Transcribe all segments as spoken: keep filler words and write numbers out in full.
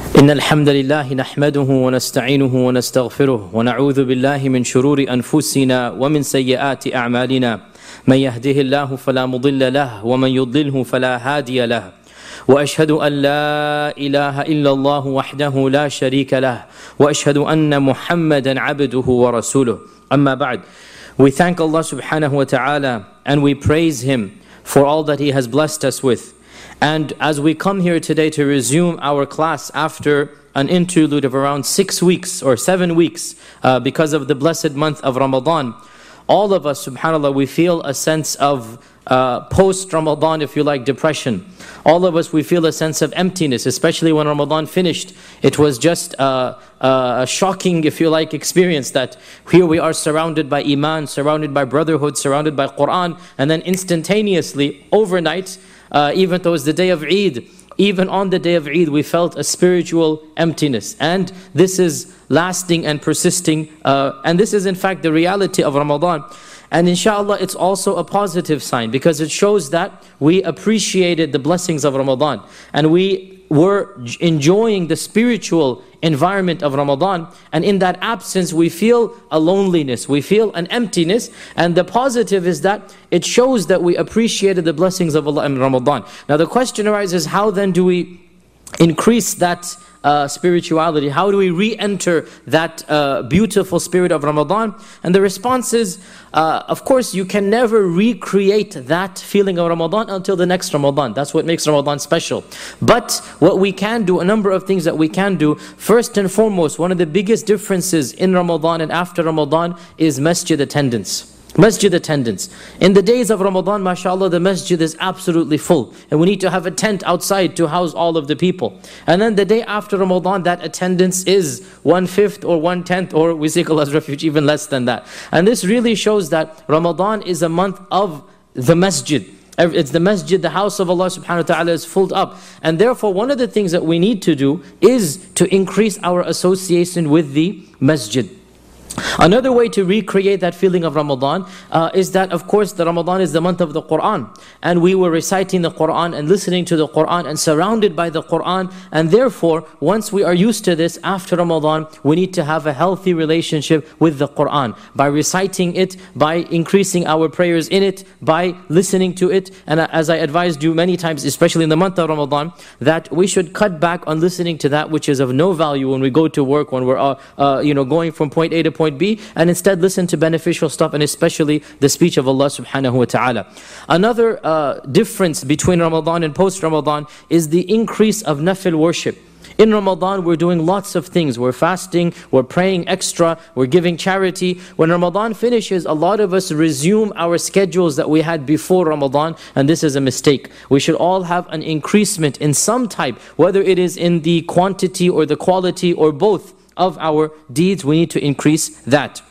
إن الحمد لله نحمده ونستعينه ونستغفره ونعوذ بالله من شرور أنفسنا ومن سيئات أعمالنا من يهده الله فلا مضل له ومن يضلله فلا هادي له وأشهد أن لا إله إلا الله وحده لا شريك له وأشهد أن محمدا عبده ورسوله أما بعد. We thank Allah subhanahu wa ta'ala and we praise Him for all that He has blessed us with. And as we come here today to resume our class after an interlude of around six weeks or seven weeks uh, because of the blessed month of Ramadan, all of us, subhanAllah, we feel a sense of uh, post-Ramadan, if you like, depression. All of us, we feel a sense of emptiness, especially when Ramadan finished. It was just uh, uh, a shocking, if you like, experience that here we are surrounded by Iman, surrounded by brotherhood, surrounded by Quran, and then instantaneously, overnight, Uh, even though it was the day of Eid, even on the day of Eid, we felt a spiritual emptiness. And this is lasting and persisting. Uh, and this is in fact the reality of Ramadan. And inshallah, it's also a positive sign because it shows that we appreciated the blessings of Ramadan. And we were enjoying the spiritual environment of Ramadan, and in that absence we feel a loneliness, we feel an emptiness. And the positive is that it shows that we appreciated the blessings of Allah in Ramadan. Now the question arises, how then do we increase that Uh, spirituality? How do we re-enter that uh, beautiful spirit of Ramadan? And the response is, uh, of course, you can never recreate that feeling of Ramadan until the next Ramadan. That's what makes Ramadan special. But what we can do, a number of things that we can do. First and foremost, one of the biggest differences in Ramadan and after Ramadan is masjid attendance. Masjid attendance. In the days of Ramadan, mashallah, the masjid is absolutely full. And we need to have a tent outside to house all of the people. And then the day after Ramadan, that attendance is one-fifth or one-tenth, or we seek Allah's refuge, even less than that. And this really shows that Ramadan is a month of the masjid. It's the masjid, the house of Allah subhanahu wa ta'ala is filled up. And therefore, one of the things that we need to do is to increase our association with the masjid. Another way to recreate that feeling of Ramadan uh, is that, of course, the Ramadan is the month of the Quran. And we were reciting the Quran and listening to the Quran and surrounded by the Quran. And therefore, once we are used to this after Ramadan, we need to have a healthy relationship with the Quran. By reciting it, by increasing our prayers in it, by listening to it. And as I advised you many times, especially in the month of Ramadan, that we should cut back on listening to that which is of no value when we go to work, when we're uh, uh, you know, going from point A to point B, and instead listen to beneficial stuff, and especially the speech of Allah subhanahu wa ta'ala. Another uh, difference between Ramadan and post-Ramadan is the increase of nafil worship. In Ramadan, we're doing lots of things. We're fasting, we're praying extra, we're giving charity. When Ramadan finishes, a lot of us resume our schedules that we had before Ramadan, and this is a mistake. We should all have an increasement in some type, whether it is in the quantity or the quality or both of our deeds. We need to increase that.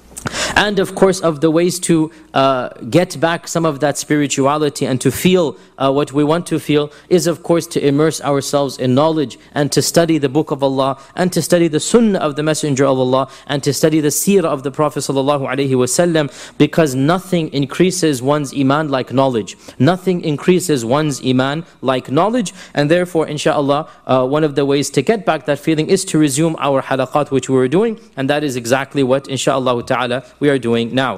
And of course, of the ways to uh, get back some of that spirituality and to feel uh, what we want to feel is, of course, to immerse ourselves in knowledge and to study the book of Allah and to study the sunnah of the Messenger of Allah and to study the seerah of the Prophet sallallahu alaihi wasallam, because nothing increases one's iman like knowledge. Nothing increases one's iman like knowledge. And therefore, inshallah, uh, one of the ways to get back that feeling is to resume our halaqat which we were doing, and that is exactly what, inshallah ta'ala, we are doing now.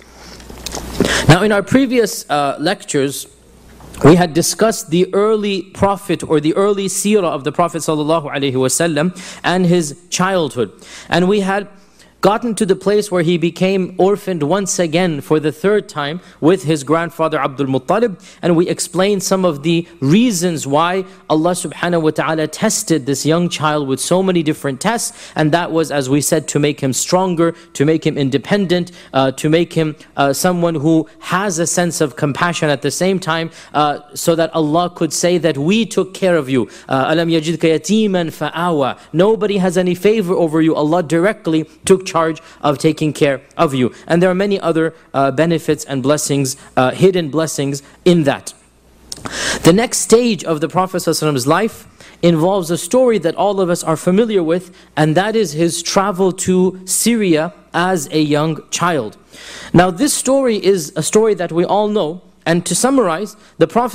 Now, in our previous uh, lectures, we had discussed the early prophet or the early seerah of the Prophet sallallahu alaihi wasallam and his childhood. And we had gotten to the place where he became orphaned once again for the third time with his grandfather Abdul Muttalib. And we explained some of the reasons why Allah subhanahu wa ta'ala tested this young child with so many different tests. And that was, as we said, to make him stronger, to make him independent, uh, to make him uh, someone who has a sense of compassion at the same time, uh, so that Allah could say that we took care of you. Alam yajidka yatiman fa'awa. Nobody has any favor over you. Allah directly took charge of taking care of you. And there are many other uh, benefits and blessings, uh, hidden blessings in that. The next stage of the Prophet ﷺ's life involves a story that all of us are familiar with, and that is his travel to Syria as a young child. Now this story is a story that we all know. And to summarize, the Prophet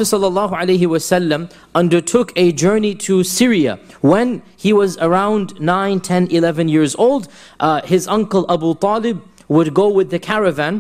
ﷺ undertook a journey to Syria when he was around nine, ten, eleven years old. Uh, his uncle Abu Talib would go with the caravan.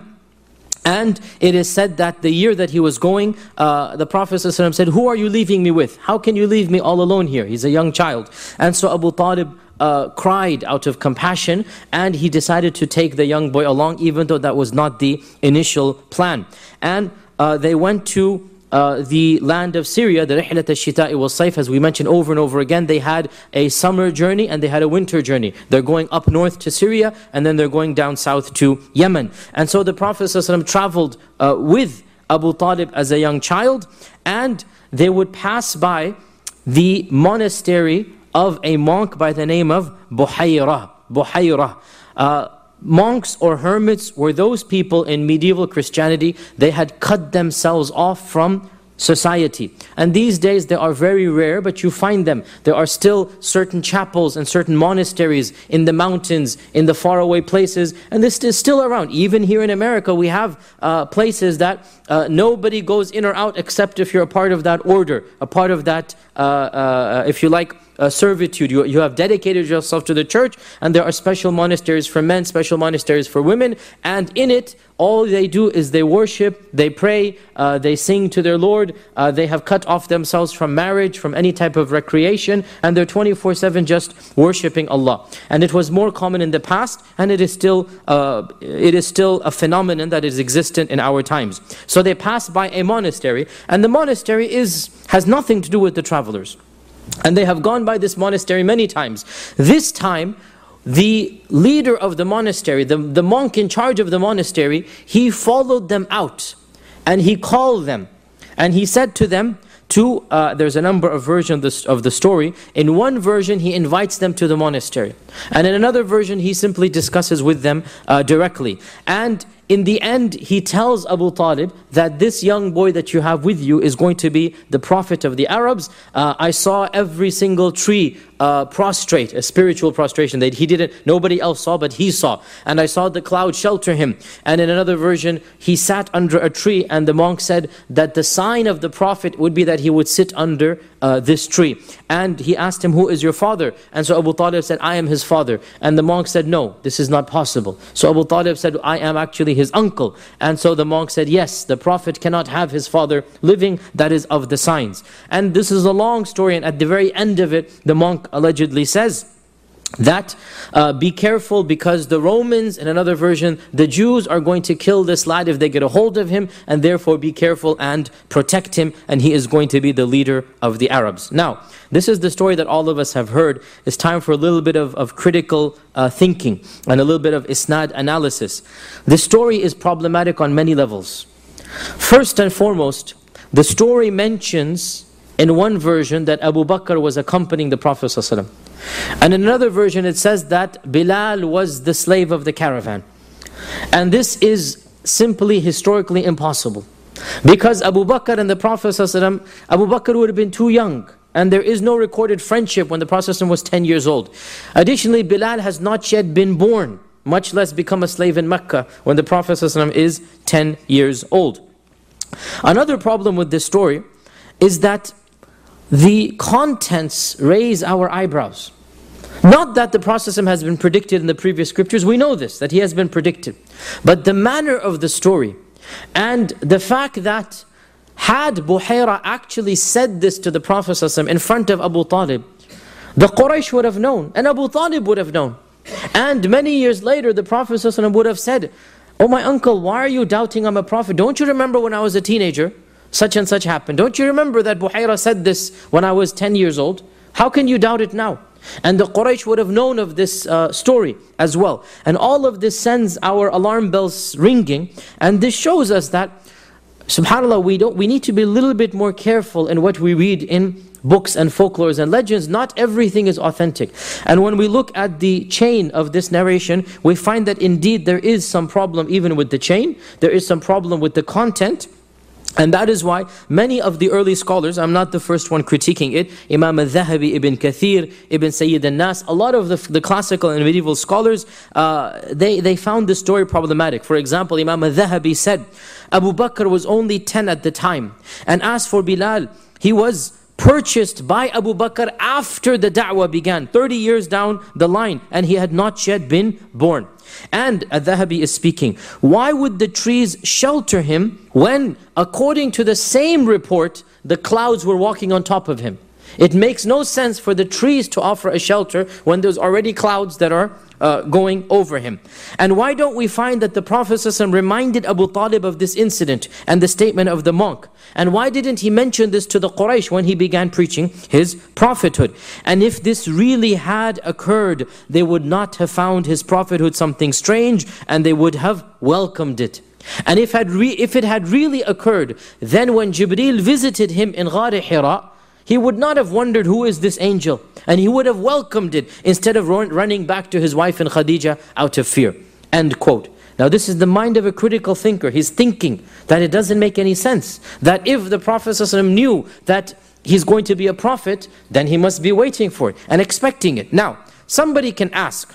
And it is said that the year that he was going, uh, the Prophet ﷺ said, "Who are you leaving me with? How can you leave me all alone here?" He's a young child. And so Abu Talib uh, cried out of compassion, and he decided to take the young boy along, even though that was not the initial plan. And uh, they went to Uh, the land of Syria, the Rihlat al-Shita'i wal-Sayf, as we mentioned over and over again. They had a summer journey and they had a winter journey. They're going up north to Syria, and then they're going down south to Yemen. And so the Prophet ﷺ traveled uh, with Abu Talib as a young child, and they would pass by the monastery of a monk by the name of Buhayra. Buhayra. Uh, Monks or hermits were those people in medieval Christianity, they had cut themselves off from society. And these days they are very rare, but you find them. There are still certain chapels and certain monasteries in the mountains, in the faraway places, and this is still around. Even here in America, we have uh, places that uh, nobody goes in or out except if you're a part of that order, a part of that, uh, uh, if you like, Uh, servitude. You, you have dedicated yourself to the church, and there are special monasteries for men, special monasteries for women, and in it, all they do is they worship, they pray, uh, they sing to their Lord, uh, they have cut off themselves from marriage, from any type of recreation, and they're twenty-four seven just worshipping Allah. And it was more common in the past, and it is still uh, it is still a phenomenon that is existent in our times. So they pass by a monastery, and the monastery is has nothing to do with the travelers. And they have gone by this monastery many times. This time, the leader of the monastery, the, the monk in charge of the monastery, he followed them out and he called them. And he said to them, to, uh, there's a number of versions of the, of the story. In one version, he invites them to the monastery. And in another version, he simply discusses with them uh, directly. And in the end, he tells Abu Talib that this young boy that you have with you is going to be the prophet of the Arabs. Uh, I saw every single tree uh, prostrate, a spiritual prostration that he didn't, nobody else saw, but he saw. And I saw the cloud shelter him. And in another version, he sat under a tree, and the monk said that the sign of the prophet would be that he would sit under uh, this tree. And he asked him, "Who is your father?" And so Abu Talib said, "I am his father." And the monk said, "No, this is not possible." So Abu Talib said, "I am actually his uncle." And so the monk said, "Yes, the prophet cannot have his father living, that is of the signs." And this is a long story, and at the very end of it, the monk allegedly says that uh, be careful, because the Romans, in another version, the Jews are going to kill this lad if they get a hold of him, and therefore be careful and protect him, and he is going to be the leader of the Arabs. Now, this is the story that all of us have heard. It's time for a little bit of, of critical uh, thinking and a little bit of isnad analysis. This story is problematic on many levels. First and foremost, the story mentions in one version that Abu Bakr was accompanying the Prophet ﷺ. And in another version it says that Bilal was the slave of the caravan. And this is simply historically impossible. Because Abu Bakr and the Prophet ﷺ, Abu Bakr would have been too young. And there is no recorded friendship when the Prophet ﷺ was ten years old. Additionally, Bilal has not yet been born, much less become a slave in Mecca when the Prophet ﷺ is ten years old. Another problem with this story is that the contents raise our eyebrows. Not that the Prophet ﷺ has been predicted in the previous scriptures, we know this, that he has been predicted. But the manner of the story and the fact that had Buhayra actually said this to the Prophet ﷺ in front of Abu Talib, the Quraysh would have known, and Abu Talib would have known. And many years later the Prophet ﷺ would have said, "Oh my uncle, why are you doubting I'm a prophet? Don't you remember when I was a teenager? Such and such happened. Don't you remember that Buhayra said this when I was ten years old? How can you doubt it now?" And the Quraysh would have known of this uh, story as well. And all of this sends our alarm bells ringing. And this shows us that, subhanAllah, we, don't, we need to be a little bit more careful in what we read in books and folklores and legends. Not everything is authentic. And when we look at the chain of this narration, we find that indeed there is some problem even with the chain. There is some problem with the content. And that is why many of the early scholars, I'm not the first one critiquing it, Imam al-Dhahabi, Ibn Kathir, Ibn Sayyid al-Nas, a lot of the, the classical and medieval scholars, uh, they, they found this story problematic. For example, Imam al-Dhahabi said, Abu Bakr was only ten at the time. And as for Bilal, he was purchased by Abu Bakr after the da'wah began, thirty years down the line, and he had not yet been born. And Al-Dhahabi is speaking, why would the trees shelter him when, according to the same report, the clouds were walking on top of him? It makes no sense for the trees to offer a shelter when there's already clouds that are uh, going over him. And why don't we find that the Prophet ﷺ reminded Abu Talib of this incident and the statement of the monk? And why didn't he mention this to the Quraysh when he began preaching his prophethood? And if this really had occurred, they would not have found his prophethood something strange, and they would have welcomed it. And if, had re if it had really occurred, then when Jibreel visited him in Ghar Hira, he would not have wondered, who is this angel? And he would have welcomed it instead of run, running back to his wife and Khadija out of fear. End quote. Now this is the mind of a critical thinker. He's thinking that it doesn't make any sense. That if the Prophet ﷺ knew that he's going to be a prophet, then he must be waiting for it and expecting it. Now, somebody can ask,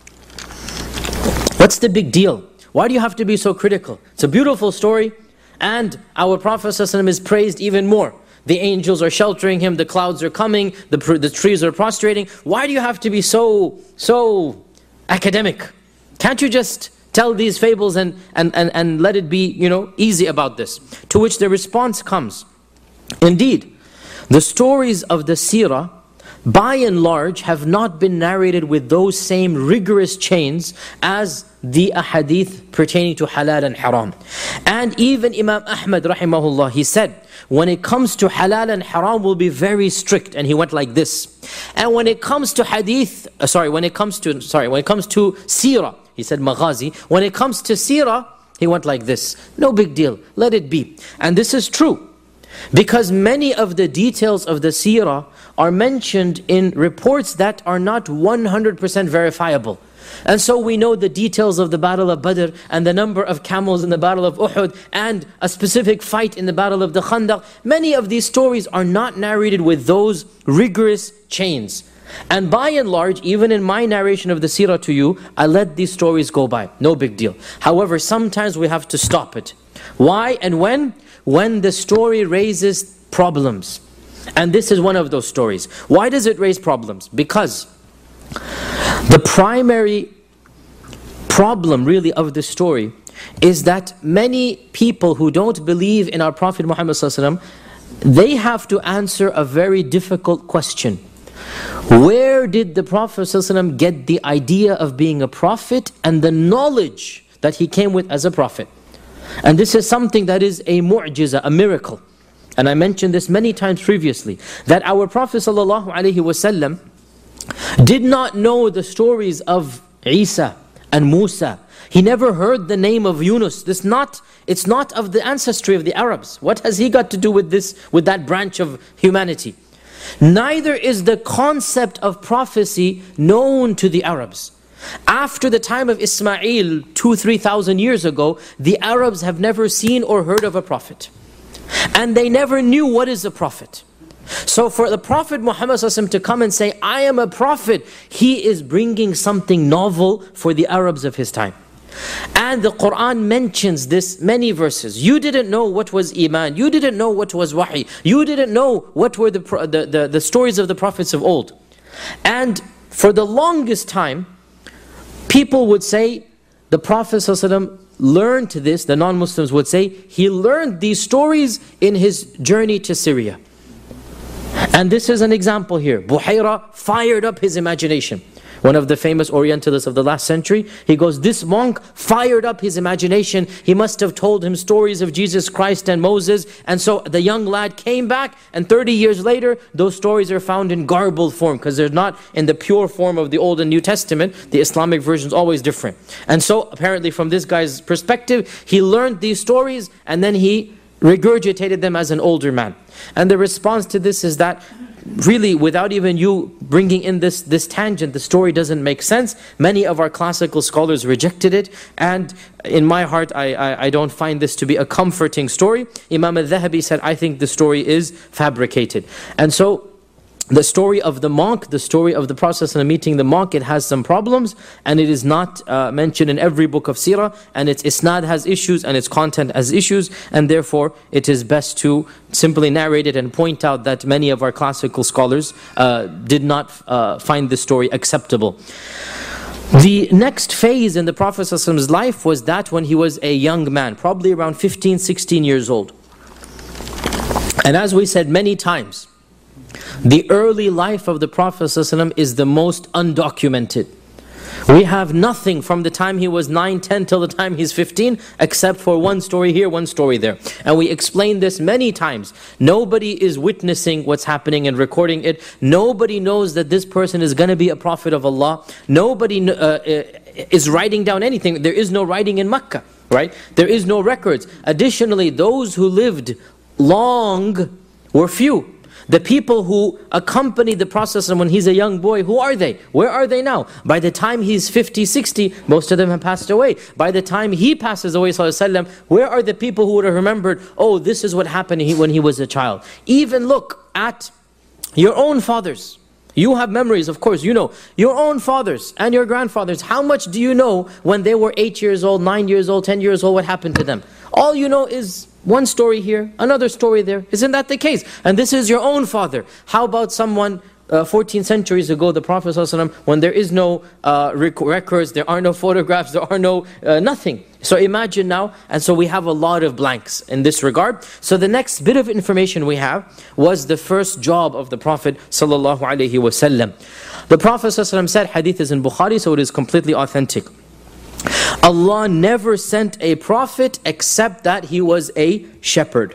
what's the big deal? Why do you have to be so critical? It's a beautiful story, and our Prophet ﷺ is praised even more. The angels are sheltering him, the clouds are coming, the, the trees are prostrating. Why do you have to be so, so academic? Can't you just tell these fables and, and, and, and let it be, you know, easy about this? To which the response comes, indeed, the stories of the seerah, by and large, have not been narrated with those same rigorous chains as the ahadith pertaining to halal and haram. And even Imam Ahmad rahimahullah, he said, when it comes to halal and haram, will be very strict. And he went like this. And when it comes to hadith, uh, sorry, when it comes to, sorry, when it comes to seerah, he said maghazi. When it comes to seerah, he went like this. No big deal, let it be. And this is true, because many of the details of the seerah are mentioned in reports that are not one hundred percent verifiable. And so we know the details of the Battle of Badr and the number of camels in the Battle of Uhud and a specific fight in the Battle of the Khandaq. Many of these stories are not narrated with those rigorous chains. And by and large, even in my narration of the seerah to you, I let these stories go by. No big deal. However, sometimes we have to stop it. Why and when? When the story raises problems. And this is one of those stories. Why does it raise problems? Because the primary problem really of the story is that many people who don't believe in our Prophet Muhammad ﷺ, they have to answer a very difficult question. Where did the Prophet ﷺ get the idea of being a prophet and the knowledge that he came with as a prophet? And this is something that is a mu'jiza, a miracle. And I mentioned this many times previously, that our Prophet ﷺ did not know the stories of Isa and Musa. He never heard the name of Yunus. This not, it's not of the ancestry of the Arabs. What has he got to do with this, with that branch of humanity? Neither is the concept of prophecy known to the Arabs. After the time of Ismail, two, three thousand years ago, the Arabs have never seen or heard of a prophet. And they never knew what is a prophet. So for the Prophet Muhammad ﷺ to come and say, I am a prophet, he is bringing something novel for the Arabs of his time. And the Quran mentions this many verses. You didn't know what was Iman. You didn't know what was Wahi. You didn't know what were the, the, the, the stories of the prophets of old. And for the longest time, people would say, the Prophet ﷺ learned this, the non-Muslims would say, he learned these stories in his journey to Syria. And this is an example here. Buhayra fired up his imagination. One of the famous Orientalists of the last century, he goes, this monk fired up his imagination. He must have told him stories of Jesus Christ and Moses. And so the young lad came back, and thirty years later, those stories are found in garbled form, because they're not in the pure form of the Old and New Testament. The Islamic version is always different. And so apparently from this guy's perspective, he learned these stories and then he regurgitated them as an older man. And the response to this is that really, without even you bringing in this, this tangent, the story doesn't make sense. Many of our classical scholars rejected it, and in my heart, I, I, I don't find this to be a comforting story. Imam al-Dhahabi said, I think the story is fabricated. And so, the story of the monk, the story of the Prophet ﷺ meeting the monk, it has some problems, and it is not uh, mentioned in every book of seerah, and its isnad has issues, and its content has issues, and therefore it is best to simply narrate it and point out that many of our classical scholars uh, did not uh, find this story acceptable. The next phase in the Prophet ﷺ's life was that when he was a young man, probably around fifteen, sixteen years old. And as we said many times, the early life of the Prophet ﷺ is the most undocumented. We have nothing from the time he was nine, ten till the time he's fifteen, except for one story here, one story there. And we explained this many times. Nobody is witnessing what's happening and recording it. Nobody knows that this person is going to be a prophet of Allah. Nobody uh, is writing down anything. There is no writing in Makkah, right? There is no records. Additionally, those who lived long were few. The people who accompanied the Prophet when he's a young boy, who are they? Where are they now? By the time he's fifty, sixty, most of them have passed away. By the time he passes away, ﷺ, where are the people who would have remembered, oh, this is what happened when he was a child? Even look at your own fathers. You have memories, of course, you know. Your own fathers and your grandfathers, how much do you know when they were eight years old, nine years old, ten years old, what happened to them? All you know is one story here, another story there. Isn't that the case? And this is your own father. How about someone uh, fourteen centuries ago, the Prophet ﷺ, when there is no uh, rec records, there are no photographs, there are no uh, nothing. So imagine now, and so we have a lot of blanks in this regard. So the next bit of information we have was the first job of the Prophet ﷺ. The Prophet ﷺ said, hadith is in Bukhari, so it is completely authentic. Allah never sent a prophet except that he was a shepherd.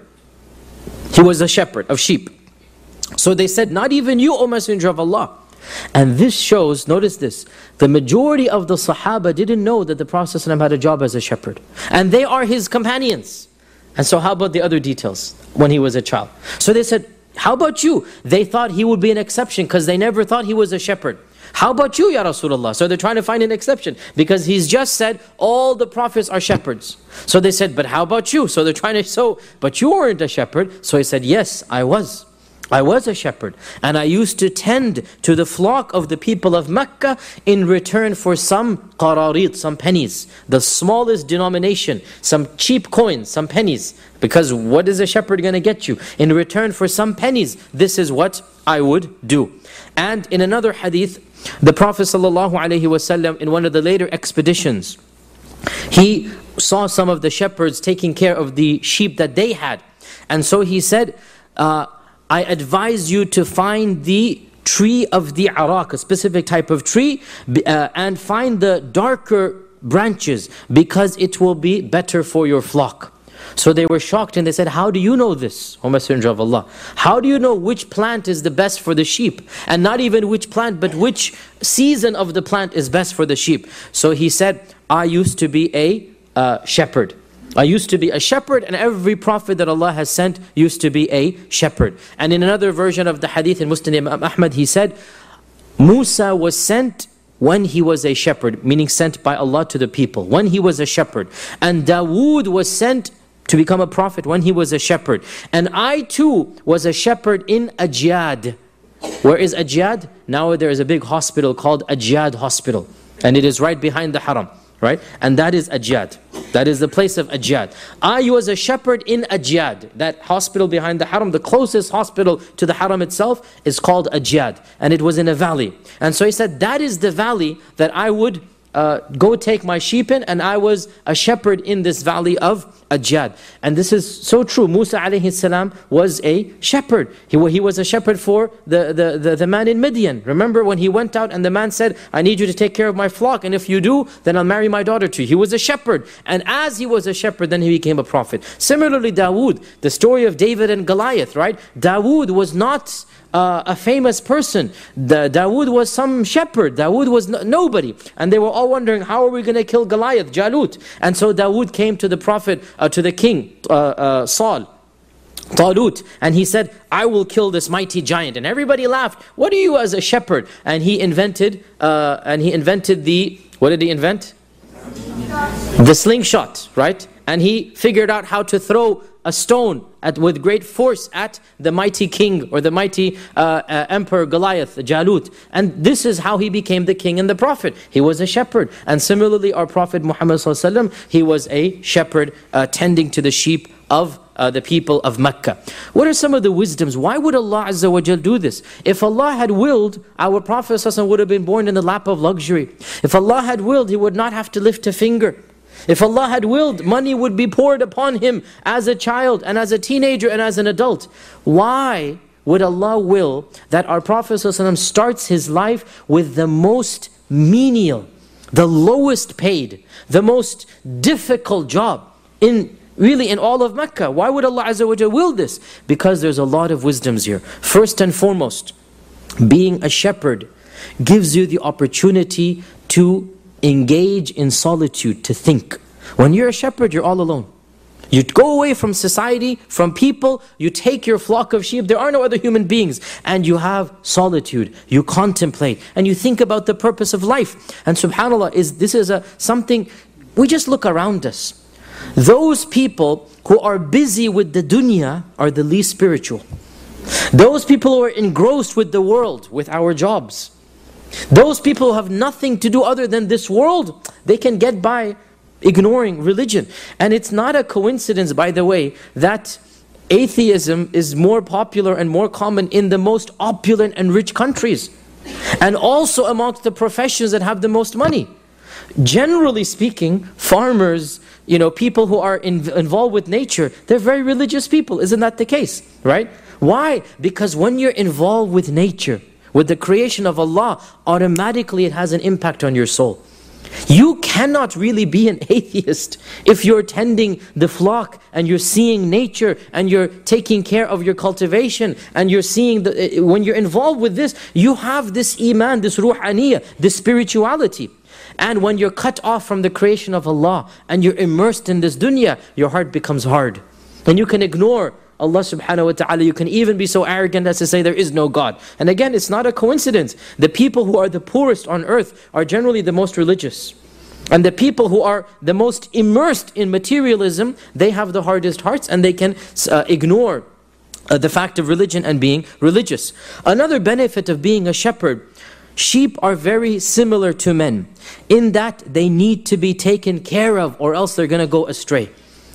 He was a shepherd of sheep. So they said, not even you, O Messenger of Allah. And this shows, notice this, the majority of the Sahaba didn't know that the Prophet ﷺ had a job as a shepherd. And they are his companions. And so how about the other details when he was a child? So they said, how about you? They thought he would be an exception because they never thought he was a shepherd. How about you, Ya Rasulullah? So they're trying to find an exception because he's just said all the prophets are shepherds. So they said, but how about you? So they're trying to, so, but you weren't a shepherd. So he said, yes, I was. I was a shepherd, and I used to tend to the flock of the people of Mecca in return for some qararit, some pennies, the smallest denomination, some cheap coins, some pennies. Because what is a shepherd going to get you? In return for some pennies, this is what I would do. And in another hadith, the Prophet ﷺ, in one of the later expeditions, he saw some of the shepherds taking care of the sheep that they had. And so he said, uh, I advise you to find the tree of the arak, a specific type of tree, uh, and find the darker branches because it will be better for your flock. So they were shocked and they said, how do you know this, O Messenger of Allah? How do you know which plant is the best for the sheep? And not even which plant, but which season of the plant is best for the sheep? So he said, I used to be a uh, shepherd. I used to be a shepherd, and every prophet that Allah has sent used to be a shepherd. And in another version of the hadith in Musnad Imam Ahmad, he said, Musa was sent when he was a shepherd, meaning sent by Allah to the people, when he was a shepherd. And Dawood was sent to become a prophet when he was a shepherd. And I too was a shepherd in Ajyad. Where is Ajyad? Now there is a big hospital called Ajyad Hospital. And it is right behind the haram. Right? And that is Ajyad. That is the place of Ajyad. I was a shepherd in Ajyad. That hospital behind the haram, the closest hospital to the haram itself is called Ajyad. And it was in a valley. And so he said, that is the valley that I would uh, go take my sheep in. And I was a shepherd in this valley of Ajyad. And this is so true. Musa alayhi salam was a shepherd. He, he was a shepherd for the, the, the, the man in Midian. Remember when he went out and the man said, I need you to take care of my flock. And if you do, then I'll marry my daughter to you. He was a shepherd. And as he was a shepherd, then he became a prophet. Similarly, Dawood, the story of David and Goliath, right? Dawood was not uh, a famous person. The, Dawood was some shepherd. Dawood was no, nobody. And they were all wondering, how are we going to kill Goliath, Jalut? And so Dawood came to the prophet, Uh, to the king, uh, uh, Saul, Talut, and he said, I will kill this mighty giant. And everybody laughed. What are you as a shepherd? And he invented, uh, and he invented the, what did he invent? The slingshot, right? And he figured out how to throw a stone at, with great force at the mighty king or the mighty uh, uh, emperor Goliath, Jalut. And this is how he became the king and the prophet. He was a shepherd. And similarly, our Prophet Muhammad sallallahu alaihi wasallam, he was a shepherd uh, tending to the sheep of uh, the people of Mecca. What are some of the wisdoms? Why would Allah Azza wa Jal do this? If Allah had willed, our Prophet sallallahu alaihi wasallam would have been born in the lap of luxury. If Allah had willed, he would not have to lift a finger. If Allah had willed, money would be poured upon him as a child and as a teenager and as an adult. Why would Allah will that our Prophet ﷺ starts his life with the most menial, the lowest paid, the most difficult job in really in all of Mecca? Why would Allah Azza wa Jalla will this? Because there's a lot of wisdoms here. First and foremost, being a shepherd gives you the opportunity to engage in solitude, to think. When you're a shepherd, you're all alone. You go away from society, from people, you take your flock of sheep, there are no other human beings, and you have solitude, you contemplate, and you think about the purpose of life. And subhanAllah, is this is a something, we just look around us. Those people who are busy with the dunya are the least spiritual. Those people who are engrossed with the world, with our jobs, those people who have nothing to do other than this world, they can get by ignoring religion. And it's not a coincidence, by the way, that atheism is more popular and more common in the most opulent and rich countries, and also amongst the professions that have the most money. Generally speaking, farmers, you know, people who are in, involved with nature, they're very religious people. Isn't that the case? Right? Why? Because when you're involved with nature, with the creation of Allah, automatically it has an impact on your soul. You cannot really be an atheist if you're tending the flock and you're seeing nature and you're taking care of your cultivation and you're seeing, the, when you're involved with this, you have this iman, this ruhaniyah, this spirituality. And when you're cut off from the creation of Allah and you're immersed in this dunya, your heart becomes hard. And you can ignore Allah subhanahu wa ta'ala. You can even be so arrogant as to say there is no God. And again, it's not a coincidence. The people who are the poorest on earth are generally the most religious. And the people who are the most immersed in materialism, they have the hardest hearts and they can uh, ignore uh, the fact of religion and being religious. Another benefit of being a shepherd, sheep are very similar to men in that they need to be taken care of or else they're going to go astray.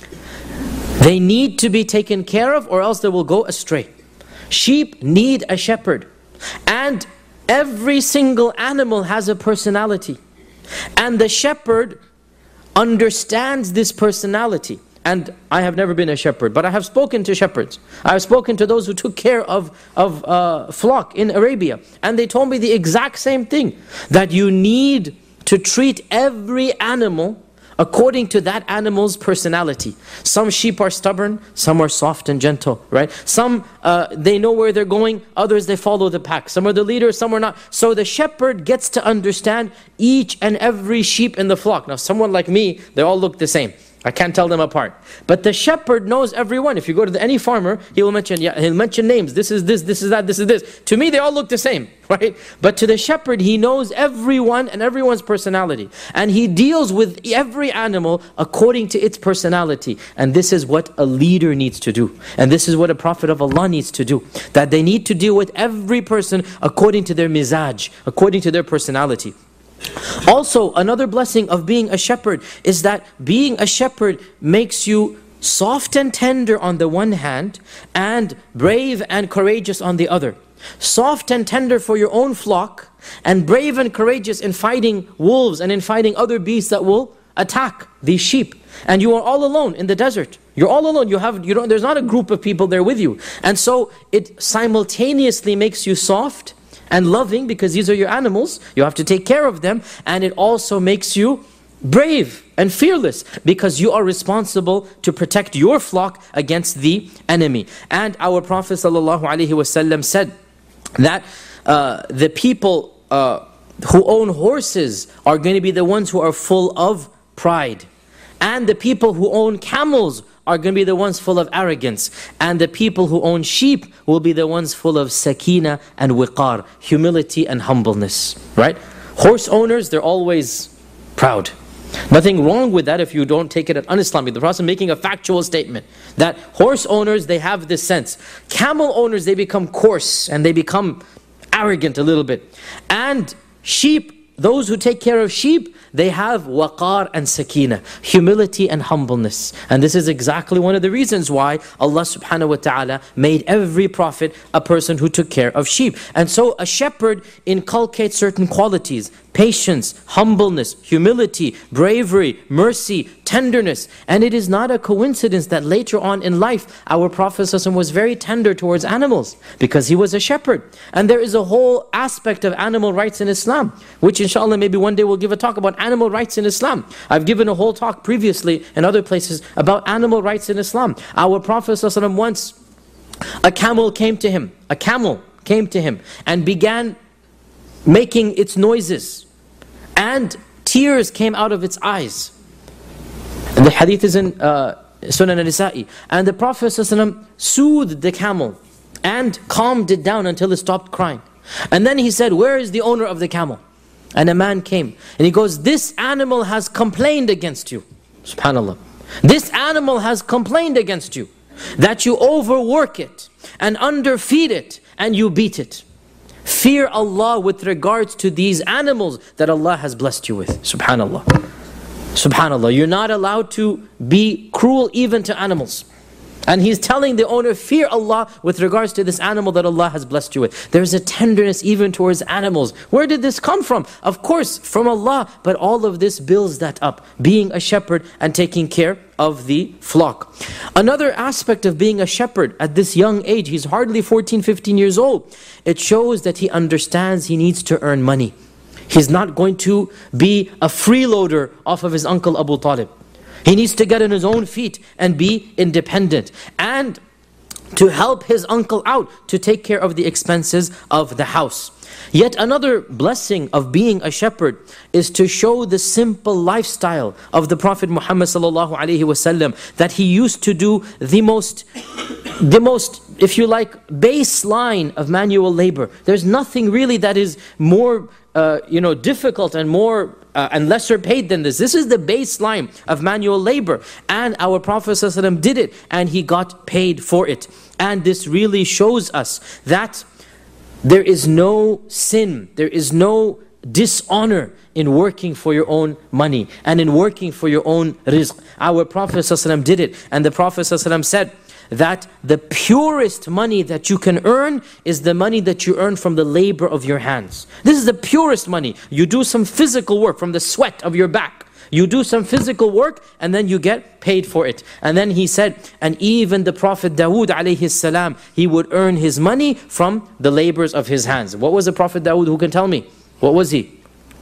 They need to be taken care of or else they will go astray. Sheep need a shepherd. And every single animal has a personality. And the shepherd understands this personality. And I have never been a shepherd, but I have spoken to shepherds. I have spoken to those who took care of, of uh, flock in Arabia. And they told me the exact same thing. That you need to treat every animal according to that animal's personality. Some sheep are stubborn, some are soft and gentle, right? Some, uh, they know where they're going, others they follow the pack. Some are the leaders, some are not. So the shepherd gets to understand each and every sheep in the flock. Now someone like me, they all look the same. I can't tell them apart. But the shepherd knows everyone. If you go to the, any farmer, he will mention, yeah, he'll mention names. This is this, this is that, this is this. To me, they all look the same, right? But to the shepherd, he knows everyone and everyone's personality. And he deals with every animal according to its personality. And this is what a leader needs to do. And this is what a prophet of Allah needs to do. That they need to deal with every person according to their mizaj, according to their personality. Also, another blessing of being a shepherd is that being a shepherd makes you soft and tender on the one hand and brave and courageous on the other. Soft and tender for your own flock and brave and courageous in fighting wolves and in fighting other beasts that will attack these sheep. And you are all alone in the desert. You're all alone. You have, you don't, there's not a group of people there with you. And so it simultaneously makes you soft and loving, because these are your animals, you have to take care of them, and it also makes you brave and fearless, because you are responsible to protect your flock against the enemy. And our Prophet ﷺ said that uh, the people uh, who own horses are going to be the ones who are full of pride. And the people who own camels are going to be the ones full of arrogance. And the people who own sheep will be the ones full of sakina and wiqar, humility and humbleness. Right? Horse owners, they're always proud. Nothing wrong with that if you don't take it as un-Islamic. The Prophet making a factual statement that horse owners, they have this sense. Camel owners, they become coarse and they become arrogant a little bit. And sheep, those who take care of sheep, they have waqar and sakina, humility and humbleness. And this is exactly one of the reasons why Allah subhanahu wa ta'ala made every prophet a person who took care of sheep. And so a shepherd inculcates certain qualities: patience, humbleness, humility, bravery, mercy, tenderness. And it is not a coincidence that later on in life, our Prophet ﷺ was very tender towards animals because he was a shepherd. And there is a whole aspect of animal rights in Islam, which inshallah maybe one day we'll give a talk about animal rights in Islam. I've given a whole talk previously in other places about animal rights in Islam. Our Prophet ﷺ once, a camel came to him, a camel came to him and began making its noises, and tears came out of its eyes. And the hadith is in uh, Sunan al-Nisa'i. And the Prophet ﷺ soothed the camel and calmed it down until it stopped crying. And then he said, "Where is the owner of the camel?" And a man came and he goes, "This animal has complained against you." SubhanAllah. "This animal has complained against you, that you overwork it and underfeed it and you beat it. Fear Allah with regards to these animals that Allah has blessed you with." SubhanAllah. SubhanAllah. You're not allowed to be cruel even to animals. And he's telling the owner, fear Allah with regards to this animal that Allah has blessed you with. There's a tenderness even towards animals. Where did this come from? Of course, from Allah. But all of this builds that up. Being a shepherd and taking care of the flock. Another aspect of being a shepherd at this young age, he's hardly fourteen, fifteen years old. It shows that he understands he needs to earn money. He's not going to be a freeloader off of his uncle Abu Talib. He needs to get on his own feet and be independent. And to help his uncle out to take care of the expenses of the house. Yet another blessing of being a shepherd is to show the simple lifestyle of the Prophet Muhammad sallallahu alaihi wasallam, that he used to do the most, the most, if you like, baseline of manual labor. There's nothing really that is more, uh, you know, difficult and more uh, and lesser paid than this. This is the baseline of manual labor, and our Prophet sallallahu alaihi wasallam did it, and he got paid for it. And this really shows us that there is no sin, there is no dishonor in working for your own money and in working for your own rizq. Our Prophet ﷺ did it, and the Prophet ﷺ said that the purest money that you can earn is the money that you earn from the labor of your hands. This is the purest money. You do some physical work from the sweat of your back. You do some physical work and then you get paid for it. And then he said, and even the Prophet Dawood alayhi salam, he would earn his money from the labors of his hands. What was the Prophet Dawood? Who can tell me? What was he?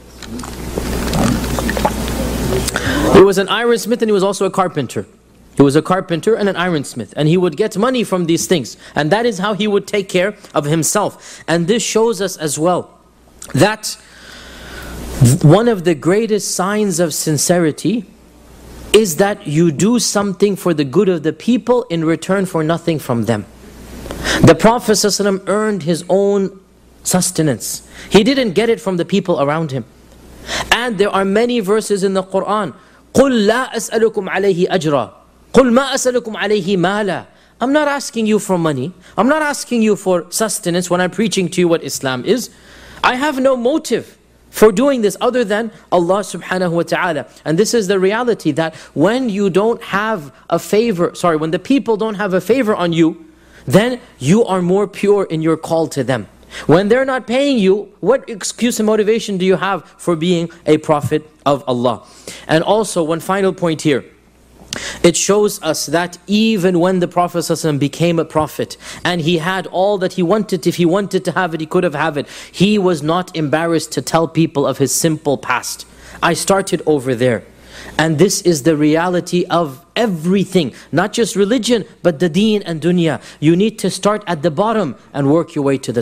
He was an ironsmith and he was also a carpenter. He was a carpenter and an ironsmith. And he would get money from these things. And that is how he would take care of himself. And this shows us as well that one of the greatest signs of sincerity is that you do something for the good of the people in return for nothing from them. The Prophet ﷺ earned his own sustenance. He didn't get it from the people around him. And there are many verses in the Quran. قُلْ لَا أَسْأَلُكُمْ عَلَيْهِ أَجْرًا قُلْ مَا أَسْأَلُكُمْ عَلَيْهِ مَالًا. I'm not asking you for money. I'm not asking you for sustenance when I'm preaching to you what Islam is. I have no motive for doing this other than Allah subhanahu wa ta'ala. And this is the reality, that when you don't have a favor, sorry, when the people don't have a favor on you, then you are more pure in your call to them. When they're not paying you, what excuse and motivation do you have for being a prophet of Allah? And also, one final point here. It shows us that even when the Prophet ﷺ became a prophet and he had all that he wanted, if he wanted to have it, he could have had it. He was not embarrassed to tell people of his simple past. I started over there. And this is the reality of everything, not just religion, but the deen and dunya. You need to start at the bottom and work your way to the top.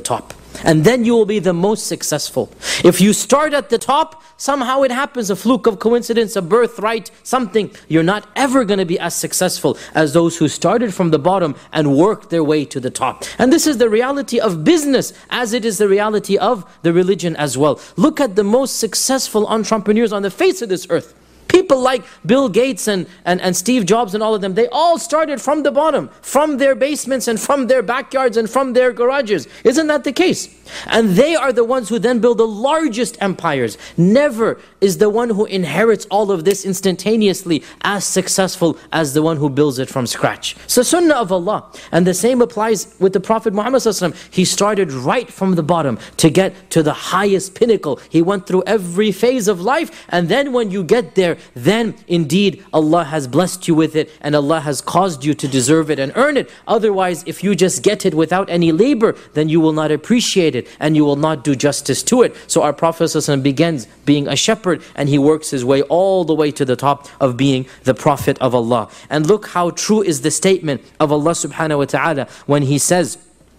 And then you will be the most successful. If you start at the top, somehow it happens, a fluke of coincidence, a birthright, something. You're not ever going to be as successful as those who started from the bottom and worked their way to the top. And this is the reality of business as it is the reality of the religion as well. Look at the most successful entrepreneurs on the face of this earth. People like Bill Gates and, and, and Steve Jobs and all of them, they all started from the bottom, from their basements and from their backyards and from their garages. Isn't that the case? And they are the ones who then build the largest empires. Never is the one who inherits all of this instantaneously as successful as the one who builds it from scratch. It's the sunnah of Allah. And the same applies with the Prophet Muhammad sallallahu alaihi wasallam. He started right from the bottom to get to the highest pinnacle. He went through every phase of life, and then when you get there, then indeed Allah has blessed you with it and Allah has caused you to deserve it and earn it. Otherwise, if you just get it without any labor, then you will not appreciate it and you will not do justice to it. So our Prophet ﷺ begins being a shepherd and he works his way all the way to the top of being the Prophet of Allah. And look how true is the statement of Allah subhanahu wa ta'ala when he says,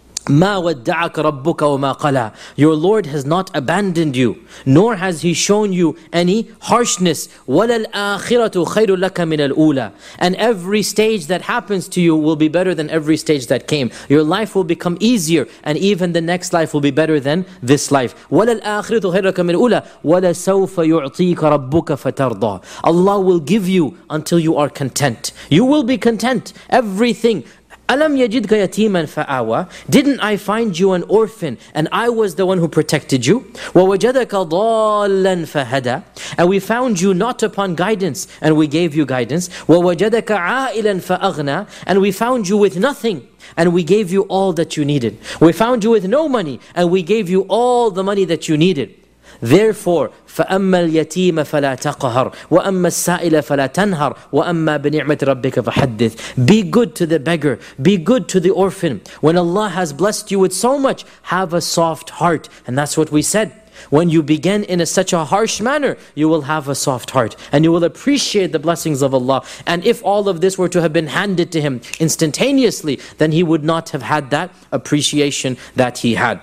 مَا وَدَّعَكَ رَبُّكَ وَمَا قَلَى. Your Lord has not abandoned you, nor has He shown you any harshness. وَلَا الْآخِرَةُ خَيْرٌ لَكَ مِنَ الْأُولَى. And every stage that happens to you will be better than every stage that came. Your life will become easier, and even the next life will be better than this life. وَلَا الْآخِرَةُ خَيْرٌ لَكَ مِنَ الْأُولَى وَلَسَوْفَ يُعْطِيكَ رَبُّكَ فَتَرْضَى. Allah will give you until you are content. You will be content. Everything. أَلَمْ يَجِدْكَ يَتِيمًا فَآوَى. Didn't I find you an orphan and I was the one who protected you? وَوَجَدَكَ ضَالًّا فَهَدَى. And we found you not upon guidance and we gave you guidance. وَوَجَدَكَ عَائِلًا فَأَغْنَى. And we found you with nothing and we gave you all that you needed. We found you with no money and we gave you all the money that you needed. Therefore, فَأَمَّا الْيَتِيمَ فَلَا تَقْهَرْ وَأَمَّا السَّائِلَ فَلَا تَنْهَرْ وَأَمَّا بِنِعْمَةِ رَبِّكَ فَحَدِّثْ. Be good to the beggar, be good to the orphan. When Allah has blessed you with so much, have a soft heart. And that's what we said. When you begin in a, such a harsh manner, you will have a soft heart and you will appreciate the blessings of Allah. And if all of this were to have been handed to him instantaneously, then he would not have had that appreciation that he had.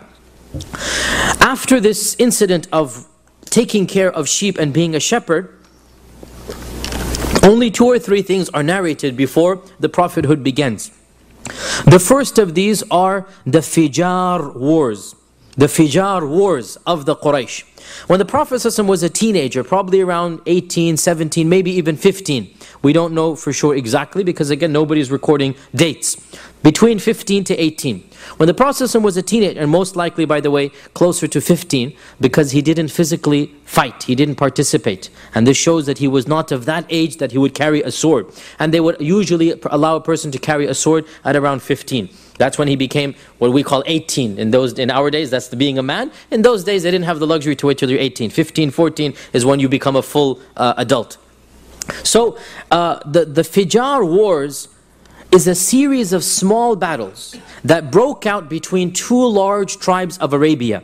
After this incident of taking care of sheep and being a shepherd, only two or three things are narrated before the prophethood begins. The first of these are the Fijar wars. The Fijar wars of the Quraysh. When the Prophet ﷺ was a teenager, probably around eighteen, seventeen, maybe even fifteen. We don't know for sure exactly because again nobody's recording dates. Between fifteen to eighteen. When the Prophet ﷺ was a teenager, and most likely by the way closer to fifteen, because he didn't physically fight, he didn't participate. And this shows that he was not of that age that he would carry a sword. And they would usually allow a person to carry a sword at around fifteen. That's when he became what we call eighteen. In those, in our days, that's the being a man. In those days, they didn't have the luxury to wait till you're eighteen. fifteen, fourteen is when you become a full uh, adult. So, uh, the, the Fijar wars is a series of small battles that broke out between two large tribes of Arabia.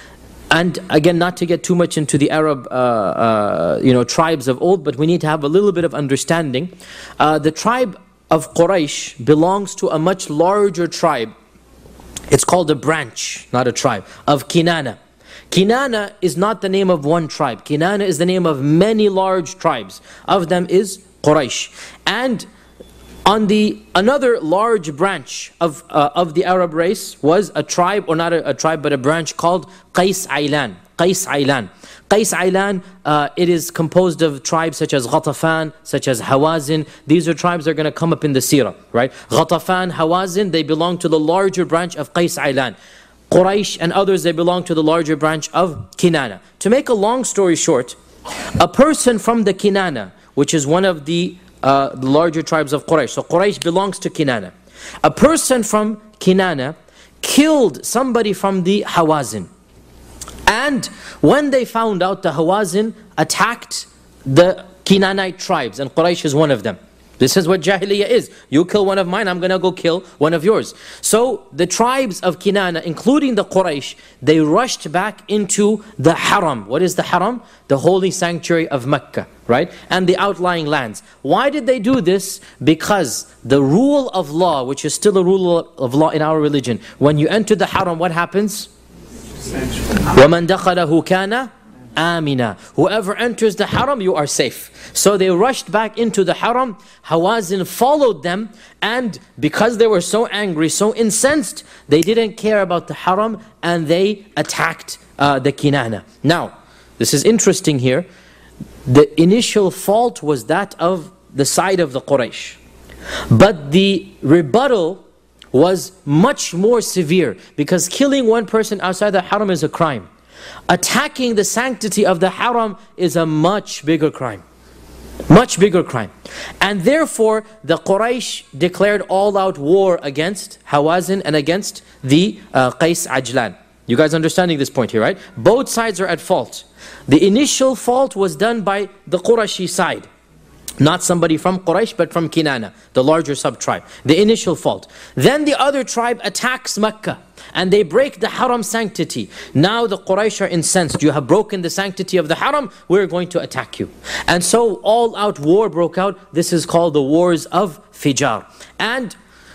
And again, not to get too much into the Arab uh, uh, you know, tribes of old, but we need to have a little bit of understanding. Uh, the tribe of Quraysh belongs to a much larger tribe. It's called a branch, not a tribe, of Kinana. Kinana is not the name of one tribe. Kinana is the name of many large tribes. Of them is Quraysh. And on the another large branch of uh, of the Arab race was a tribe, or not a, a tribe, but a branch called Qais Aylan. Qais Aylan. Qais Aylan, uh, it is composed of tribes such as Ghatafan, such as Hawazin. These are tribes that are going to come up in the seerah, right? Ghatafan, Hawazin, they belong to the larger branch of Qais Aylan. Quraysh and others, they belong to the larger branch of Kinana. To make a long story short, a person from the Kinana, which is one of the, uh, the larger tribes of Quraysh, so Quraysh belongs to Kinana. A person from Kinana killed somebody from the Hawazin. And when they found out, the Hawazin attacked the Kinanite tribes, and Quraysh is one of them. This is what Jahiliyyah is. You kill one of mine, I'm going to go kill one of yours. So the tribes of Kinana, including the Quraysh, they rushed back into the Haram. What is the Haram? The holy sanctuary of Mecca, right? And the outlying lands. Why did they do this? Because the rule of law, which is still a rule of law in our religion, when you enter the Haram, what happens? وَمَنْ دَخَلَهُ كَانَ آمِنًا. Whoever enters the haram, you are safe. So they rushed back into the haram. Hawazin followed them, and because they were so angry, so incensed, they didn't care about the haram, and they attacked uh, the Kinana. Now, this is interesting here. The initial fault was that of the side of the Quraysh. But the rebuttal was much more severe, because killing one person outside the haram is a crime. Attacking the sanctity of the haram is a much bigger crime. Much bigger crime. And therefore, the Quraysh declared all-out war against Hawazin and against the uh, Qais Ajlan. You guys understanding this point here, right? Both sides are at fault. The initial fault was done by the Qurayshi side. Not somebody from Quraysh, but from Kinana, the larger sub-tribe. The initial fault. Then the other tribe attacks Mecca, and they break the haram sanctity. Now the Quraysh are incensed. You have broken the sanctity of the haram, we're going to attack you. And so all-out war broke out. This is called the Wars of Fijar. And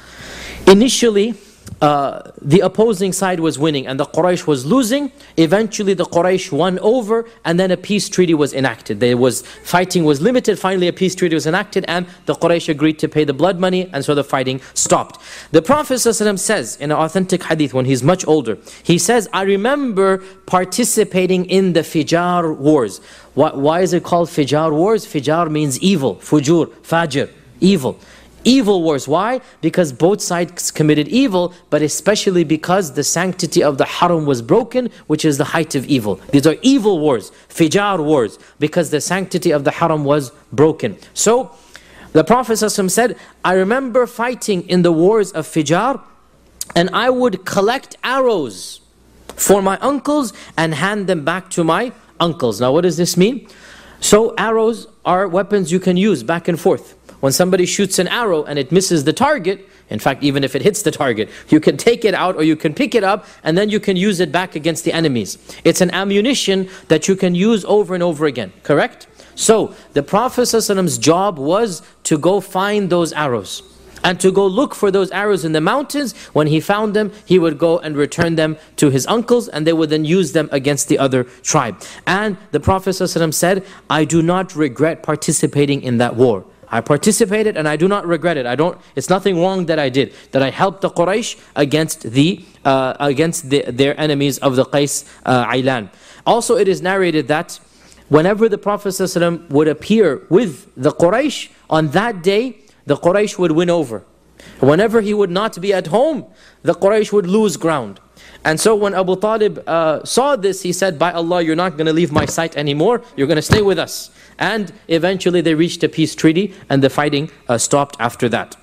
initially, Uh, the opposing side was winning and the Quraysh was losing. Eventually the Quraysh won over, and then a peace treaty was enacted. There was fighting was limited. Finally a peace treaty was enacted, and the Quraysh agreed to pay the blood money, and so the fighting stopped. The Prophet ﷺ says in an authentic hadith when he's much older, he says, I remember participating in the Fijar wars. Why, why is it called Fijar wars? Fijar means evil, fujur, fajr, evil. Evil wars. Why? Because both sides committed evil, but especially because the sanctity of the haram was broken, which is the height of evil. These are evil wars, Fijar wars, because the sanctity of the haram was broken. So, the Prophet ﷺ said, I remember fighting in the wars of Fijar, and I would collect arrows for my uncles and hand them back to my uncles. Now what does this mean? So arrows are weapons you can use back and forth. When somebody shoots an arrow and it misses the target, in fact, even if it hits the target, you can take it out or you can pick it up, and then you can use it back against the enemies. It's an ammunition that you can use over and over again, correct? So, the Prophet ﷺ's job was to go find those arrows, and to go look for those arrows in the mountains. When he found them, he would go and return them to his uncles, and they would then use them against the other tribe. And the Prophet ﷺ said, I do not regret participating in that war. I participated and I do not regret it. I don't. It's nothing wrong that I did. That I helped the Quraysh against the uh, against the, their enemies of the Qais uh, Ajlan. Also, it is narrated that whenever the Prophet ﷺ would appear with the Quraysh, on that day, the Quraysh would win over. Whenever he would not be at home, the Quraysh would lose ground. And so when Abu Talib uh, saw this, he said, by Allah, you're not going to leave my sight anymore. You're going to stay with us. And eventually they reached a peace treaty, and the fighting uh, stopped after that.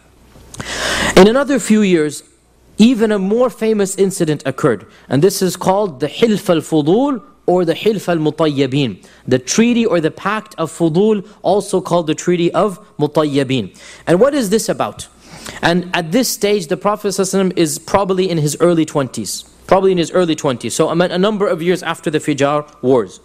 In another few years, even a more famous incident occurred. And this is called the Hilf al-Fudul, or the Hilf al-Mutayyabin. The treaty or the pact of Fudul, also called the treaty of Mutayyabin. And what is this about? And at this stage, the Prophet ﷺ is probably in his early twenties. Probably in his early twenties. So a number of years after the Fijar wars.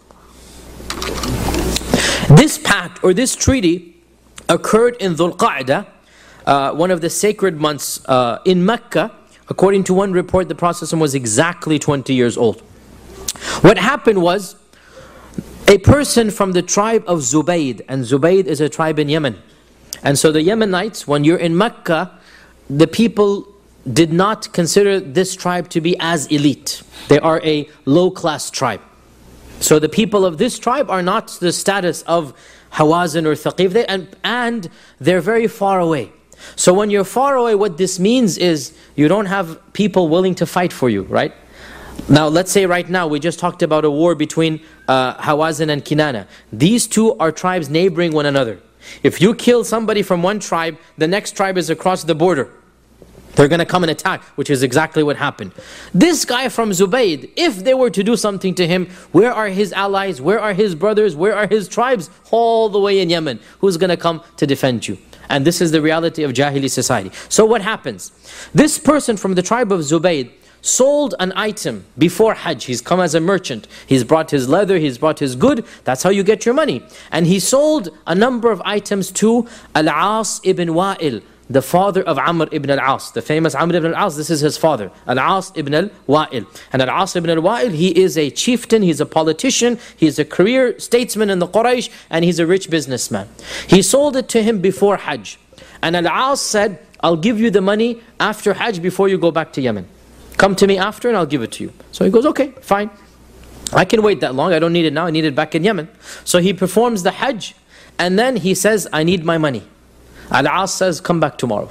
This pact or this treaty occurred in Dhul Qa'dah, uh, one of the sacred months uh, in Mecca. According to one report, the Prophet ﷺ was exactly twenty years old. What happened was, a person from the tribe of Zubayd, and Zubayd is a tribe in Yemen. And so the Yemenites, when you're in Mecca, the people did not consider this tribe to be as elite. They are a low-class tribe. So the people of this tribe are not the status of Hawazin or Thaqif, they, and, and they're very far away. So when you're far away, what this means is you don't have people willing to fight for you, right? Now let's say right now, we just talked about a war between uh, Hawazin and Kinana. These two are tribes neighboring one another. If you kill somebody from one tribe, the next tribe is across the border. They're going to come and attack, which is exactly what happened. This guy from Zubayd, if they were to do something to him, where are his allies? Where are his brothers? Where are his tribes? All the way in Yemen. Who's going to come to defend you? And this is the reality of Jahili society. So what happens? This person from the tribe of Zubayd sold an item before Hajj. He's come as a merchant. He's brought his leather, he's brought his good. That's how you get your money. And he sold a number of items to Al-As ibn Wa'il the father of Amr ibn al-As, the famous Amr ibn al-As. This is his father, Al-As ibn al-Wa'il. And Al-As ibn al-Wa'il, he is a chieftain, he's a politician, he's a career statesman in the Quraysh, and he's a rich businessman. He sold it to him before Hajj. And Al-As said, I'll give you the money after Hajj before you go back to Yemen. Come to me after and I'll give it to you. So he goes, okay, fine. I can wait that long, I don't need it now, I need it back in Yemen. So he performs the Hajj, and then he says, I need my money. Al-As says, come back tomorrow.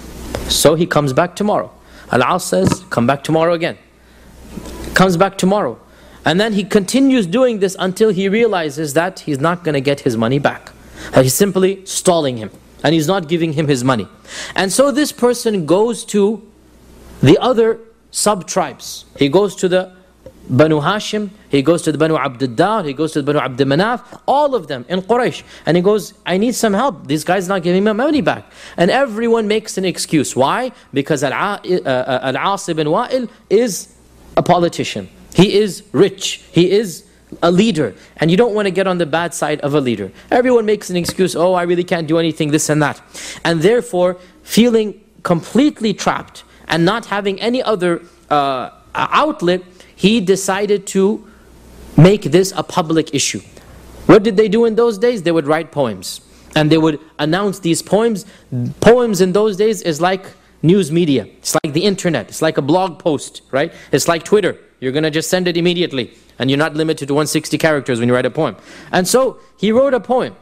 So he comes back tomorrow. Al-As says, come back tomorrow again. Comes back tomorrow. And then he continues doing this until he realizes that he's not going to get his money back. He's simply stalling him. And he's not giving him his money. And so this person goes to the other sub-tribes. He goes to the Banu Hashim, he goes to the Banu Abdiddar, he goes to the Banu Abd Manaf, all of them in Quraysh. And he goes, I need some help. This guy's not giving me my money back. And everyone makes an excuse. Why? Because Al-As ibn Wa'il is a politician. He is rich. He is a leader. And you don't want to get on the bad side of a leader. Everyone makes an excuse. Oh, I really can't do anything, this and that. And therefore, feeling completely trapped and not having any other uh, outlet, he decided to make this a public issue. What did they do in those days? They would write poems. And they would announce these poems. Poems in those days is like news media. It's like the internet. It's like a blog post, right? It's like Twitter. You're going to just send it immediately. And you're not limited to one hundred sixty characters when you write a poem. And so he wrote a poem.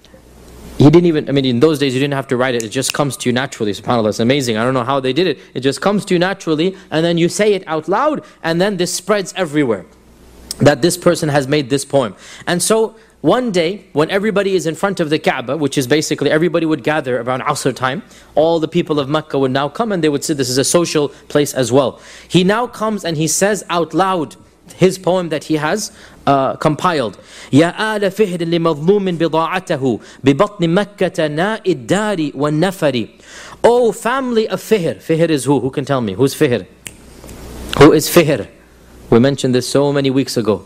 He didn't even, I mean, in those days you didn't have to write it. It just comes to you naturally. SubhanAllah, it's amazing. I don't know how they did it. It just comes to you naturally, and then you say it out loud, and then this spreads everywhere, that this person has made this poem. And so one day, when everybody is in front of the Kaaba, which is basically everybody would gather around Asr time, all the people of Mecca would now come, and they would say this is a social place as well. He now comes and he says out loud his poem that he has uh, compiled. يا آل فهر لمظلوم بضاعته ببطن مكة ناء الدار والنفر. Oh family of Fihr. Fihr is who? Who can tell me? Who's Fihr? Who is Fihr? We mentioned this so many weeks ago.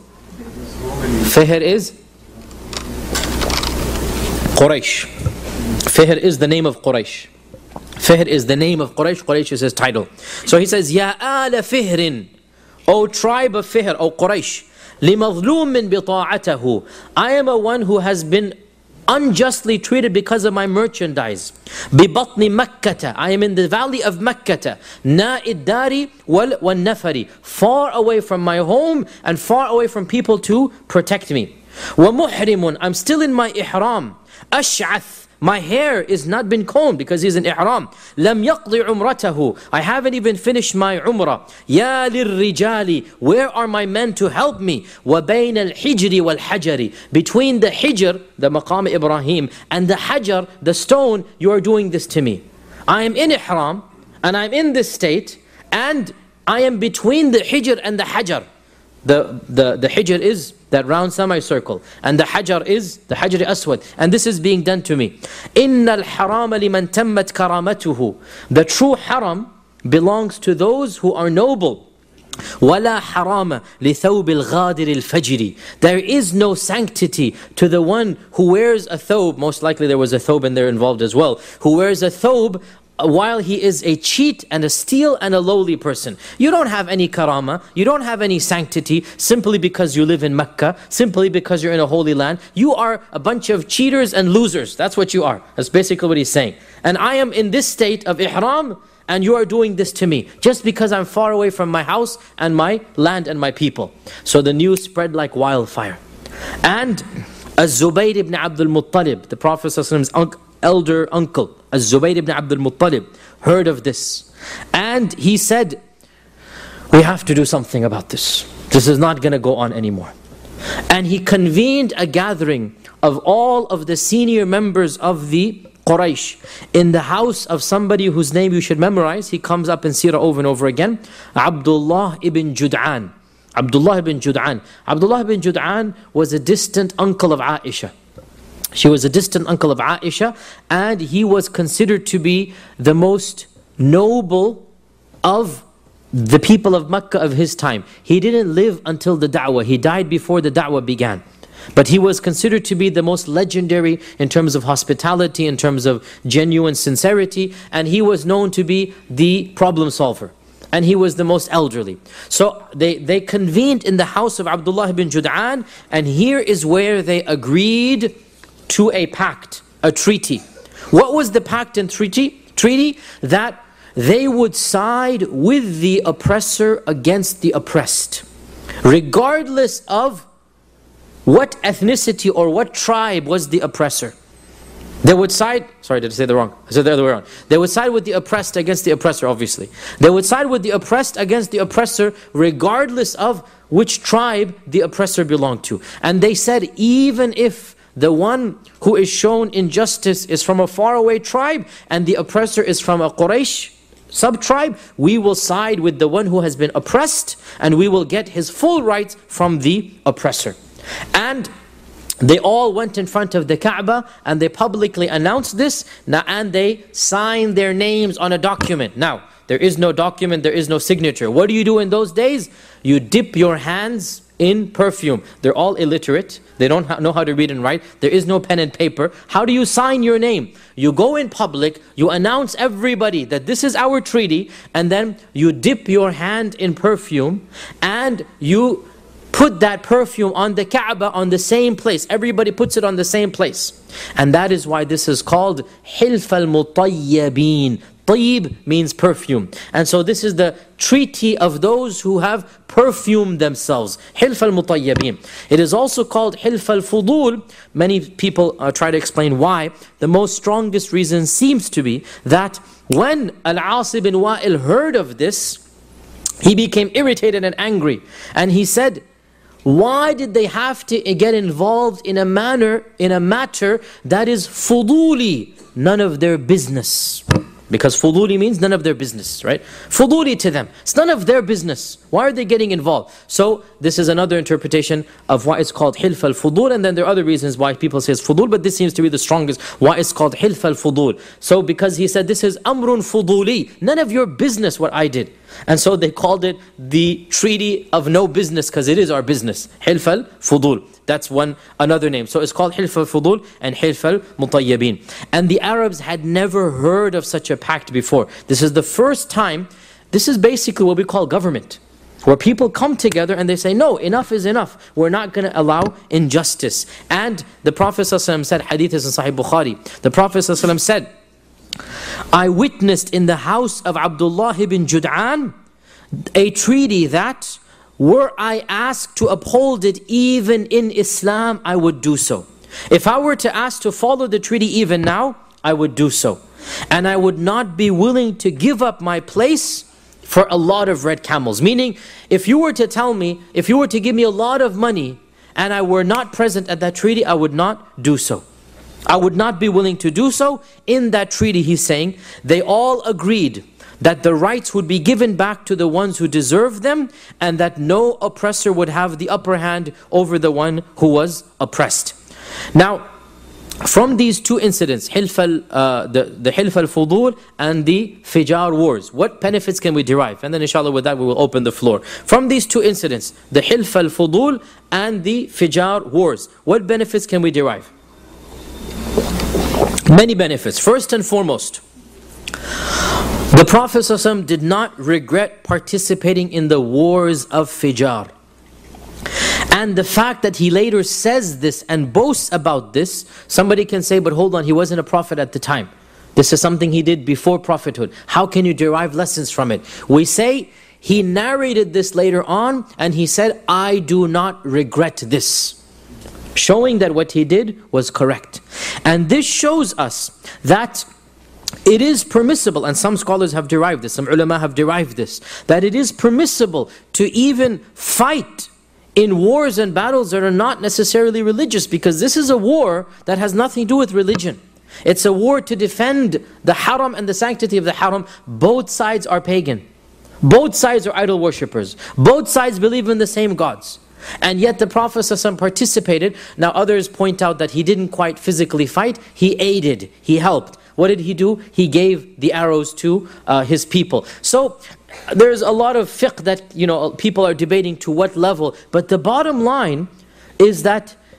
Fihr is Quraysh. Fihr is the name of Quraysh. Fihr is the name of Quraysh. Quraysh is his title. So he says, يا آل فهر. O tribe of Fihr, O Quraysh, لِمَظْلُومٍ بِطَاعَتَهُ. I am a one who has been unjustly treated because of my merchandise. بِبَطْنِ مَكَّةَ. I am in the valley of Makkah. نَاءِ الدَّارِ وَالنَّفَرِ. Far away from my home and far away from people to protect me. وَمُحْرِمٌ. I'm still in my ihram. أَشْعَث. My hair is not been combed because he's in ihram. لم يقضي عمرته. I haven't even finished my umrah. يا للرجال. Where are my men to help me? وبين الحجر والحجر. Between the hijr, the maqam Ibrahim, and the hajar, the stone, you are doing this to me. I am in ihram, and I'm in this state, and I am between the hijr and the hajar. The, the, the hijr is that round semicircle, and the hajar is the hajar aswad, and this is being done to me. إِنَّ الْحَرَامَ لِمَنْ تَمَّتْ كَرَامَتُهُ. The true haram belongs to those who are noble. وَلَا حَرَامَ لِثَوْبِ الْغَادِرِ الْفَجِرِ. There is no sanctity to the one who wears a thobe. Most likely there was a thobe in there involved as well. Who wears a thobe while he is a cheat and a steal and a lowly person. You don't have any karama, you don't have any sanctity simply because you live in Mecca, simply because you're in a holy land. You are a bunch of cheaters and losers. That's what you are. That's basically what he's saying. And I am in this state of ihram, and you are doing this to me just because I'm far away from my house and my land and my people. So the news spread like wildfire. And Az-Zubayr ibn Abdul Muttalib, the Prophet's uncle, elder uncle, Az-Zubayr ibn Abdul Muttalib, heard of this. And he said, we have to do something about this. This is not going to go on anymore. And he convened a gathering of all of the senior members of the Quraysh in the house of somebody whose name you should memorize. He comes up in Sirah over and over again. Abdullah ibn Jud'an. Abdullah ibn Jud'an. Abdullah ibn Jud'an was a distant uncle of Aisha. She was a distant uncle of Aisha, and he was considered to be the most noble of the people of Mecca of his time. He didn't live until the da'wah. He died before the da'wah began. But he was considered to be the most legendary in terms of hospitality, in terms of genuine sincerity, and he was known to be the problem solver. And he was the most elderly. So they, they convened in the house of Abdullah ibn Jud'an, and here is where they agreed to a pact, a treaty. What was the pact and treaty? Treaty that they would side with the oppressor against the oppressed, regardless of what ethnicity or what tribe was the oppressor. They would side, sorry, did I say the wrong? I said the other way around. They would side with the oppressed against the oppressor, obviously. They would side with the oppressed against the oppressor, regardless of which tribe the oppressor belonged to. And they said, even if the one who is shown injustice is from a faraway tribe, and the oppressor is from a Quraysh sub-tribe, we will side with the one who has been oppressed, and we will get his full rights from the oppressor. And they all went in front of the Kaaba and they publicly announced this, and they signed their names on a document. Now, there is no document, there is no signature. What do you do in those days? You dip your hands in perfume. They're all illiterate. They don't know how to read and write. There is no pen and paper. How do you sign your name? You go in public, you announce everybody that this is our treaty, and then you dip your hand in perfume and you put that perfume on the Kaaba on the same place. Everybody puts it on the same place. And that is why this is called Hilf al-Mutayyabin. Tayyib means perfume. And so this is the treaty of those who have perfumed themselves. Hilf al-Mutayyabin. It is also called Hilf al-Fudul. Many people uh, try to explain why. The most strongest reason seems to be that when Al-As ibn Wa'il heard of this, he became irritated and angry. And he said, why did they have to get involved in a manner, in a matter that is fuduli, none of their business? Because fuduli means none of their business, right? Fuduli to them, it's none of their business. Why are they getting involved? So this is another interpretation of why it's called Hilf al-Fudul, and then there are other reasons why people say it's Fudul, but this seems to be the strongest, why it's called Hilf al-Fudul. So because he said this is Amrun Fuduli, none of your business what I did. And so they called it the treaty of no business, because it is our business. Hilf al-Fudul. That's one, another name. So it's called Hilf al-Fudul and Hilf al-Mutayyabin. And the Arabs had never heard of such a pact before. This is the first time. This is basically what we call government, where people come together and they say, no, enough is enough. We're not going to allow injustice. And the Prophet ﷺ said, hadith is in Sahih Bukhari, the Prophet ﷺ said, I witnessed in the house of Abdullah ibn Jud'an a treaty that, were I asked to uphold it even in Islam, I would do so. If I were to ask to follow the treaty even now, I would do so. And I would not be willing to give up my place for a lot of red camels. Meaning, if you were to tell me, if you were to give me a lot of money and I were not present at that treaty, I would not do so. I would not be willing to do so. In that treaty, he's saying, they all agreed that the rights would be given back to the ones who deserve them, and that no oppressor would have the upper hand over the one who was oppressed. Now, from these two incidents, Hilf al, uh, the, the Hilf al-Fudul and the Fijar wars, what benefits can we derive? And then inshallah with that we will open the floor. From these two incidents, the Hilf al-Fudul and the Fijar wars, what benefits can we derive? Many benefits. First and foremost, the Prophet ﷺ did not regret participating in the wars of Fijar. And the fact that he later says this and boasts about this, somebody can say, but hold on, he wasn't a prophet at the time. This is something he did before prophethood. How can you derive lessons from it? We say, he narrated this later on and he said, I do not regret this. Showing that what he did was correct. And this shows us that it is permissible, and some scholars have derived this, some ulama have derived this, that it is permissible to even fight in wars and battles that are not necessarily religious, because this is a war that has nothing to do with religion. It's a war to defend the haram and the sanctity of the haram. Both sides are pagan. Both sides are idol worshippers. Both sides believe in the same gods. And yet the Prophet ﷺ participated. Now others point out that he didn't quite physically fight. He aided, he helped. What did he do? He gave the arrows to uh, his people. So there's a lot of fiqh that, you know, people are debating to what level. But the bottom line is that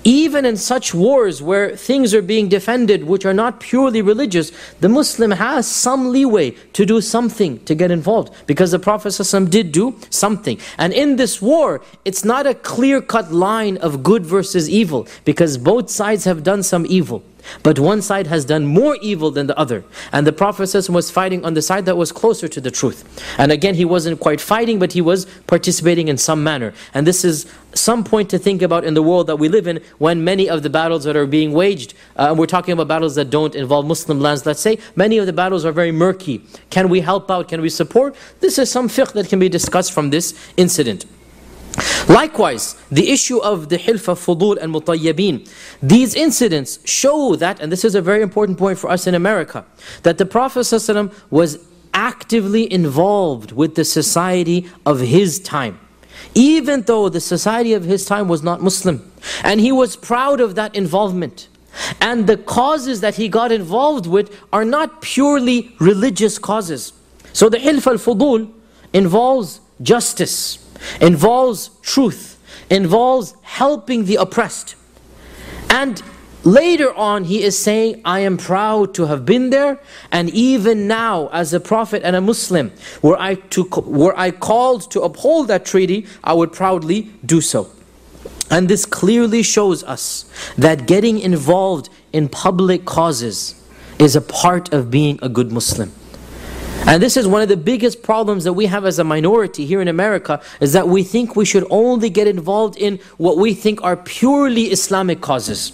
even in such wars where things are being defended which are not purely religious, the Muslim has some leeway to do something to get involved. Because the Prophet ﷺ did do something. And in this war, it's not a clear-cut line of good versus evil, because both sides have done some evil. But one side has done more evil than the other. And the Prophet ﷺ was fighting on the side that was closer to the truth. And again, he wasn't quite fighting, but he was participating in some manner. And this is some point to think about in the world that we live in, when many of the battles that are being waged, uh, and we're talking about battles that don't involve Muslim lands, let's say, many of the battles are very murky. Can we help out? Can we support? This is some fiqh that can be discussed from this incident. Likewise, the issue of the hilfa, fudul and mutayyabin. These incidents show that, and this is a very important point for us in America, that the Prophet ﷺ was actively involved with the society of his time. Even though the society of his time was not Muslim. And he was proud of that involvement. And the causes that he got involved with are not purely religious causes. So the hilfa al-fudul involves justice, involves truth, involves helping the oppressed. And later on he is saying, I am proud to have been there, and even now as a prophet and a Muslim, were I, to, were I called to uphold that treaty, I would proudly do so. And this clearly shows us that getting involved in public causes is a part of being a good Muslim. And this is one of the biggest problems that we have as a minority here in America, is that we think we should only get involved in what we think are purely Islamic causes.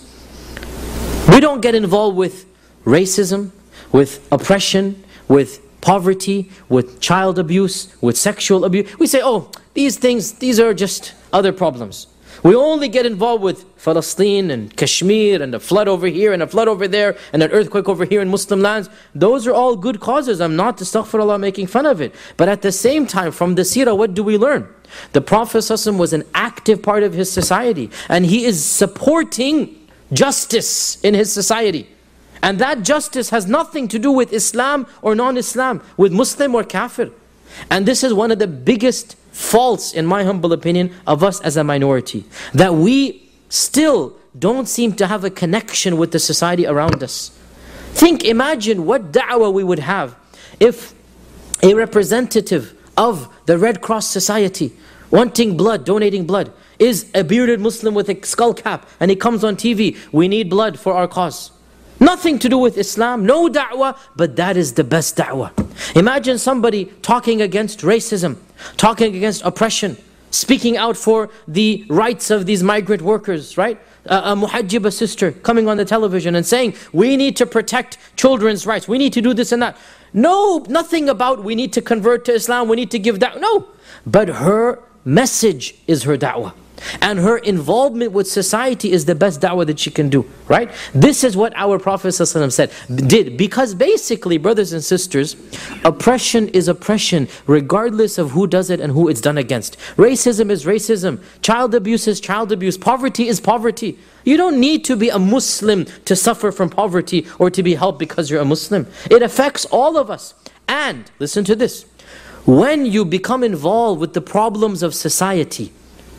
We don't get involved with racism, with oppression, with poverty, with child abuse, with sexual abuse. We say, oh, these things, these are just other problems. We only get involved with Palestine and Kashmir and a flood over here and a flood over there and an earthquake over here in Muslim lands. Those are all good causes. I'm not, astaghfirullah, making fun of it. But at the same time, from the seerah, what do we learn? The Prophet ﷺ was an active part of his society, and he is supporting justice in his society. And that justice has nothing to do with Islam or non-Islam, with Muslim or Kafir. And this is one of the biggest faults, in my humble opinion, of us as a minority. That we still don't seem to have a connection with the society around us. Think, imagine what da'wah we would have if a representative of the Red Cross Society, wanting blood, donating blood, is a bearded Muslim with a skull cap, and he comes on T V, we need blood for our cause. Nothing to do with Islam, no da'wah, but that is the best da'wah. Imagine somebody talking against racism, talking against oppression, speaking out for the rights of these migrant workers, right? A, a muhajjiba sister coming on the television and saying, we need to protect children's rights, we need to do this and that. No, nothing about we need to convert to Islam, we need to give da'wah, no. But her message is her da'wah. And her involvement with society is the best da'wah that she can do, right? This is what our Prophet ﷺ said, did. Because basically, brothers and sisters, oppression is oppression regardless of who does it and who it's done against. Racism is racism. Child abuse is child abuse. Poverty is poverty. You don't need to be a Muslim to suffer from poverty or to be helped because you're a Muslim. It affects all of us. And, listen to this, when you become involved with the problems of society,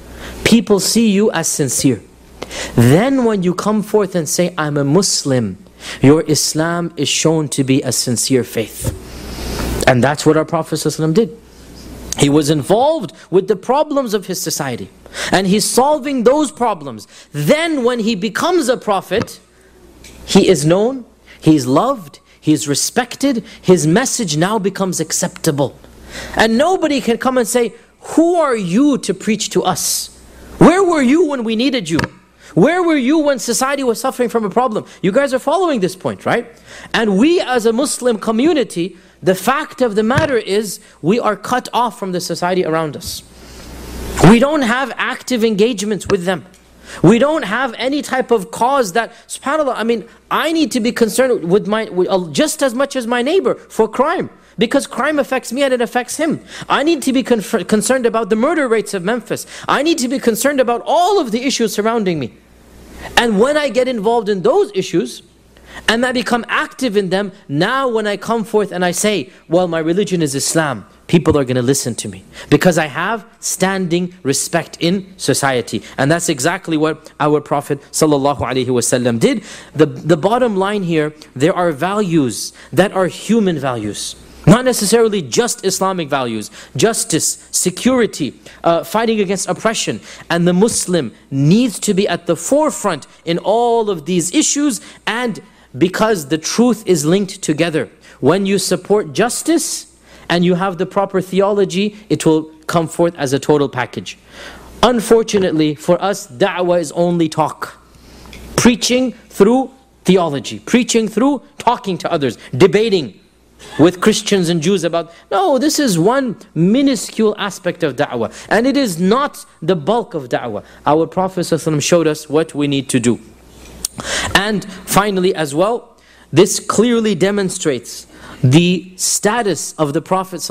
people see you as sincere. Then when you come forth and say, I'm a Muslim, your Islam is shown to be a sincere faith. And that's what our Prophet ﷺ did. He was involved with the problems of his society. And he's solving those problems. Then when he becomes a prophet, he is known, he's loved, he's respected, his message now becomes acceptable. And nobody can come and say, who are you to preach to us? Where were you when we needed you? Where were you when society was suffering from a problem? You guys are following this point, right? And we as a Muslim community, the fact of the matter is, we are cut off from the society around us. We don't have active engagements with them. We don't have any type of cause that, subhanAllah, I mean, I need to be concerned with my, with, just as much as my neighbor for crime. Because crime affects me and it affects him. I need to be con concerned about the murder rates of Memphis. I need to be concerned about all of the issues surrounding me. And when I get involved in those issues, and I become active in them, now when I come forth and I say, well, my religion is Islam, people are going to listen to me. Because I have standing respect in society. And that's exactly what our Prophet ﷺ did. The, the bottom line here, there are values that are human values. Not necessarily just Islamic values. Justice, security, uh, fighting against oppression. And the Muslim needs to be at the forefront in all of these issues, and because the truth is linked together. When you support justice and you have the proper theology, it will come forth as a total package. Unfortunately for us, da'wah is only talk. Preaching through theology. Preaching through talking to others. Debating with Christians and Jews about, no, this is one minuscule aspect of da'wah. And it is not the bulk of da'wah. Our Prophet ﷺ showed us what we need to do. And finally as well, this clearly demonstrates the status of the Prophet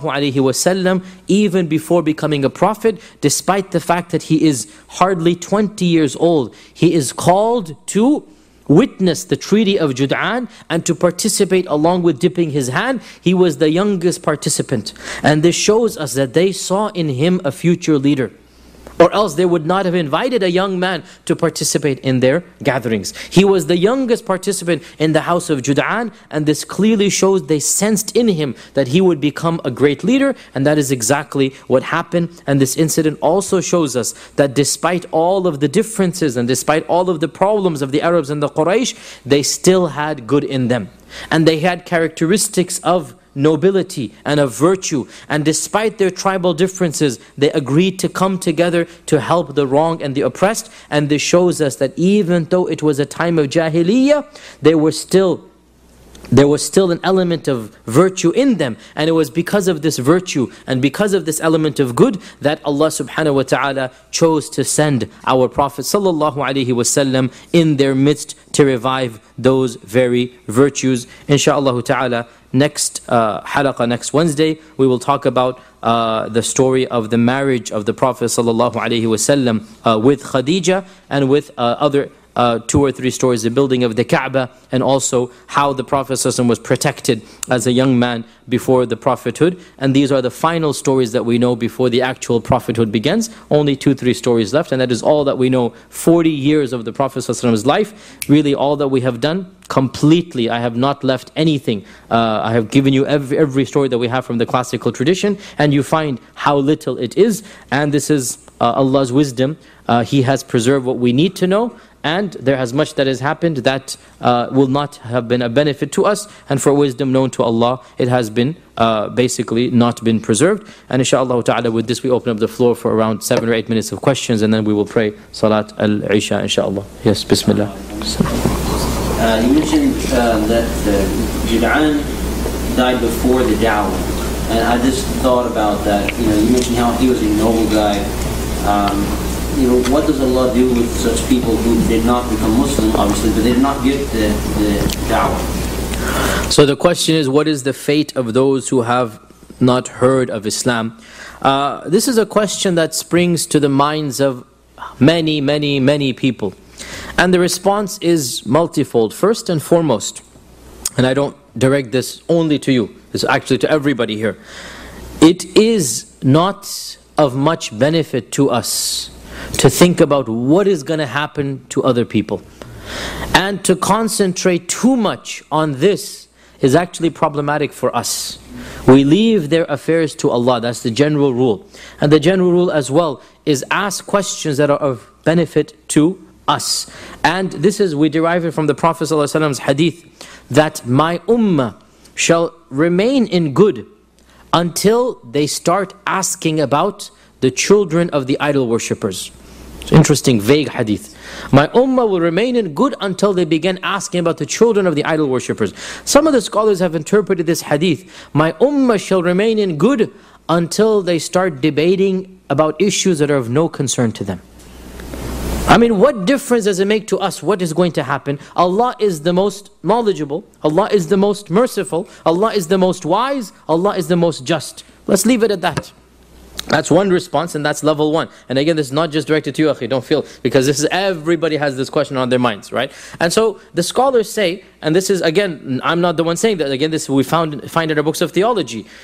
ﷺ even before becoming a prophet, despite the fact that he is hardly twenty years old. He is called to witness the Treaty of Jud'an and to participate along with dipping his hand. He was the youngest participant. And this shows us that they saw in him a future leader. Or else they would not have invited a young man to participate in their gatherings. He was the youngest participant in the house of Jud'an, and this clearly shows they sensed in him that he would become a great leader, and that is exactly what happened. And this incident also shows us that despite all of the differences and despite all of the problems of the Arabs and the Quraysh, they still had good in them. And they had characteristics of nobility and of virtue, and despite their tribal differences, they agreed to come together to help the wronged and the oppressed. And this shows us that even though it was a time of Jahiliyyah, they were still there was still an element of virtue in them, and it was because of this virtue and because of this element of good that Allah subhanahu wa ta'ala chose to send our Prophet sallallahu alaihi wasallam in their midst to revive those very virtues. Insha'Allah ta'ala, next uh, halaqah, next Wednesday, we will talk about uh, the story of the marriage of the Prophet sallallahu alaihi wasallam uh, with Khadija, and with uh, other Uh, two or three stories, the building of the Kaaba, and also how the Prophet ﷺ was protected as a young man before the prophethood. And these are the final stories that we know before the actual prophethood begins. Only two, three stories left, and that is all that we know. forty years of the Prophet ﷺ's life, really all that we have done completely. I have not left anything. Uh, I have given you every, every story that we have from the classical tradition, and you find how little it is. And this is uh, Allah's wisdom. Uh, he has preserved what we need to know, and there has much that has happened that uh, will not have been a benefit to us, and for wisdom known to Allah, it has been uh, basically not been preserved. And inshaAllah ta'ala, with this we open up the floor for around seven or eight minutes of questions, and then we will pray Salat al-Isha inshaAllah. Yes, Bismillah. Uh, you mentioned uh, that uh, Jud'an died before the Dawah, and I just thought about that. You know, you mentioned how he was a noble guy. Um, You know, what does Allah do with such people who did not become Muslim, obviously, but they did not get the, the da'wah? So the question is, what is the fate of those who have not heard of Islam? Uh, this is a question that springs to the minds of many, many, many people. And the response is multifold. First and foremost, and I don't direct this only to you, it's actually to everybody here. It is not of much benefit to us to think about what is going to happen to other people. And to concentrate too much on this is actually problematic for us. We leave their affairs to Allah. That's the general rule. And the general rule as well is ask questions that are of benefit to us. And this is, we derive it from the Prophet ﷺ's hadith, that my ummah shall remain in good until they start asking about the children of the idol worshippers. It's interesting, vague hadith. My ummah will remain in good until they begin asking about the children of the idol worshippers. Some of the scholars have interpreted this hadith, my ummah shall remain in good until they start debating about issues that are of no concern to them. I mean, what difference does it make to us what is going to happen? Allah is the most knowledgeable, Allah is the most merciful, Allah is the most wise, Allah is the most just. Let's leave it at that. That's one response, and that's level one. And again, this is not just directed to you, akhi, don't feel, because this is, everybody has this question on their minds, right? And so the scholars say, and this is again, I'm not the one saying that, again, this we found find in our books of theology.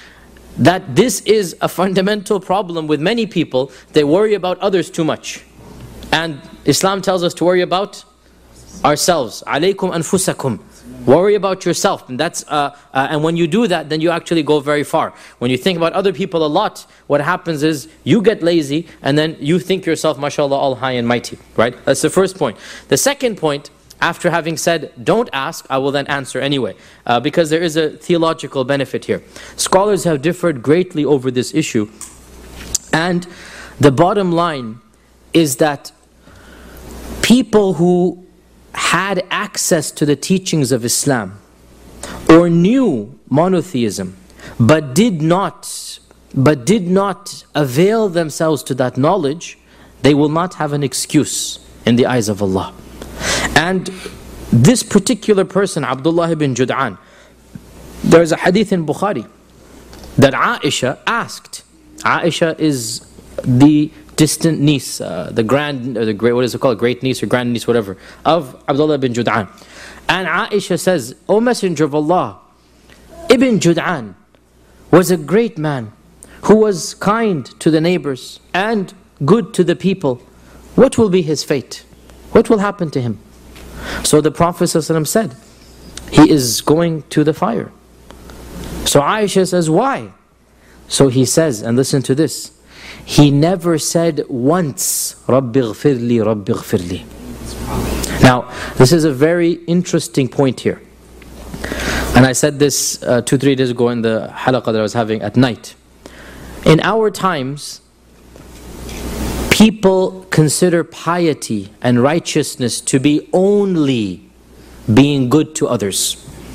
that this is a fundamental problem with many people. They worry about others too much. And Islam tells us to worry about ourselves. Alaykum anfusakum. Worry about yourself. And that's uh, uh, and when you do that, then you actually go very far. When you think about other people a lot, what happens is you get lazy, and then you think yourself, mashallah, all high and mighty. Right? That's the first point. The second point, after having said, don't ask, I will then answer anyway. Uh, because there is a theological benefit here. Scholars have differed greatly over this issue. And the bottom line is that people who had access to the teachings of Islam or knew monotheism but did not but did not avail themselves to that knowledge, they will not have an excuse in the eyes of Allah. And this particular person, Abdullah ibn Jud'an, there is a hadith in Bukhari that Aisha asked. Aisha is the distant niece, uh, the grand, or the great, what is it called, great niece or grand niece, whatever, of Abdullah ibn Jud'an. And Aisha says, O Messenger of Allah, Ibn Jud'an was a great man who was kind to the neighbors and good to the people. What will be his fate? What will happen to him? So the Prophet ﷺ said, he is going to the fire. So Aisha says, why? So he says, and listen to this, he never said once, Rabbi ghfirli, Rabbi ghfirli. Now, this is a very interesting point here. And I said this uh, two, three days ago in the halaqah that I was having at night. In our times, people consider piety and righteousness to be only being good to others.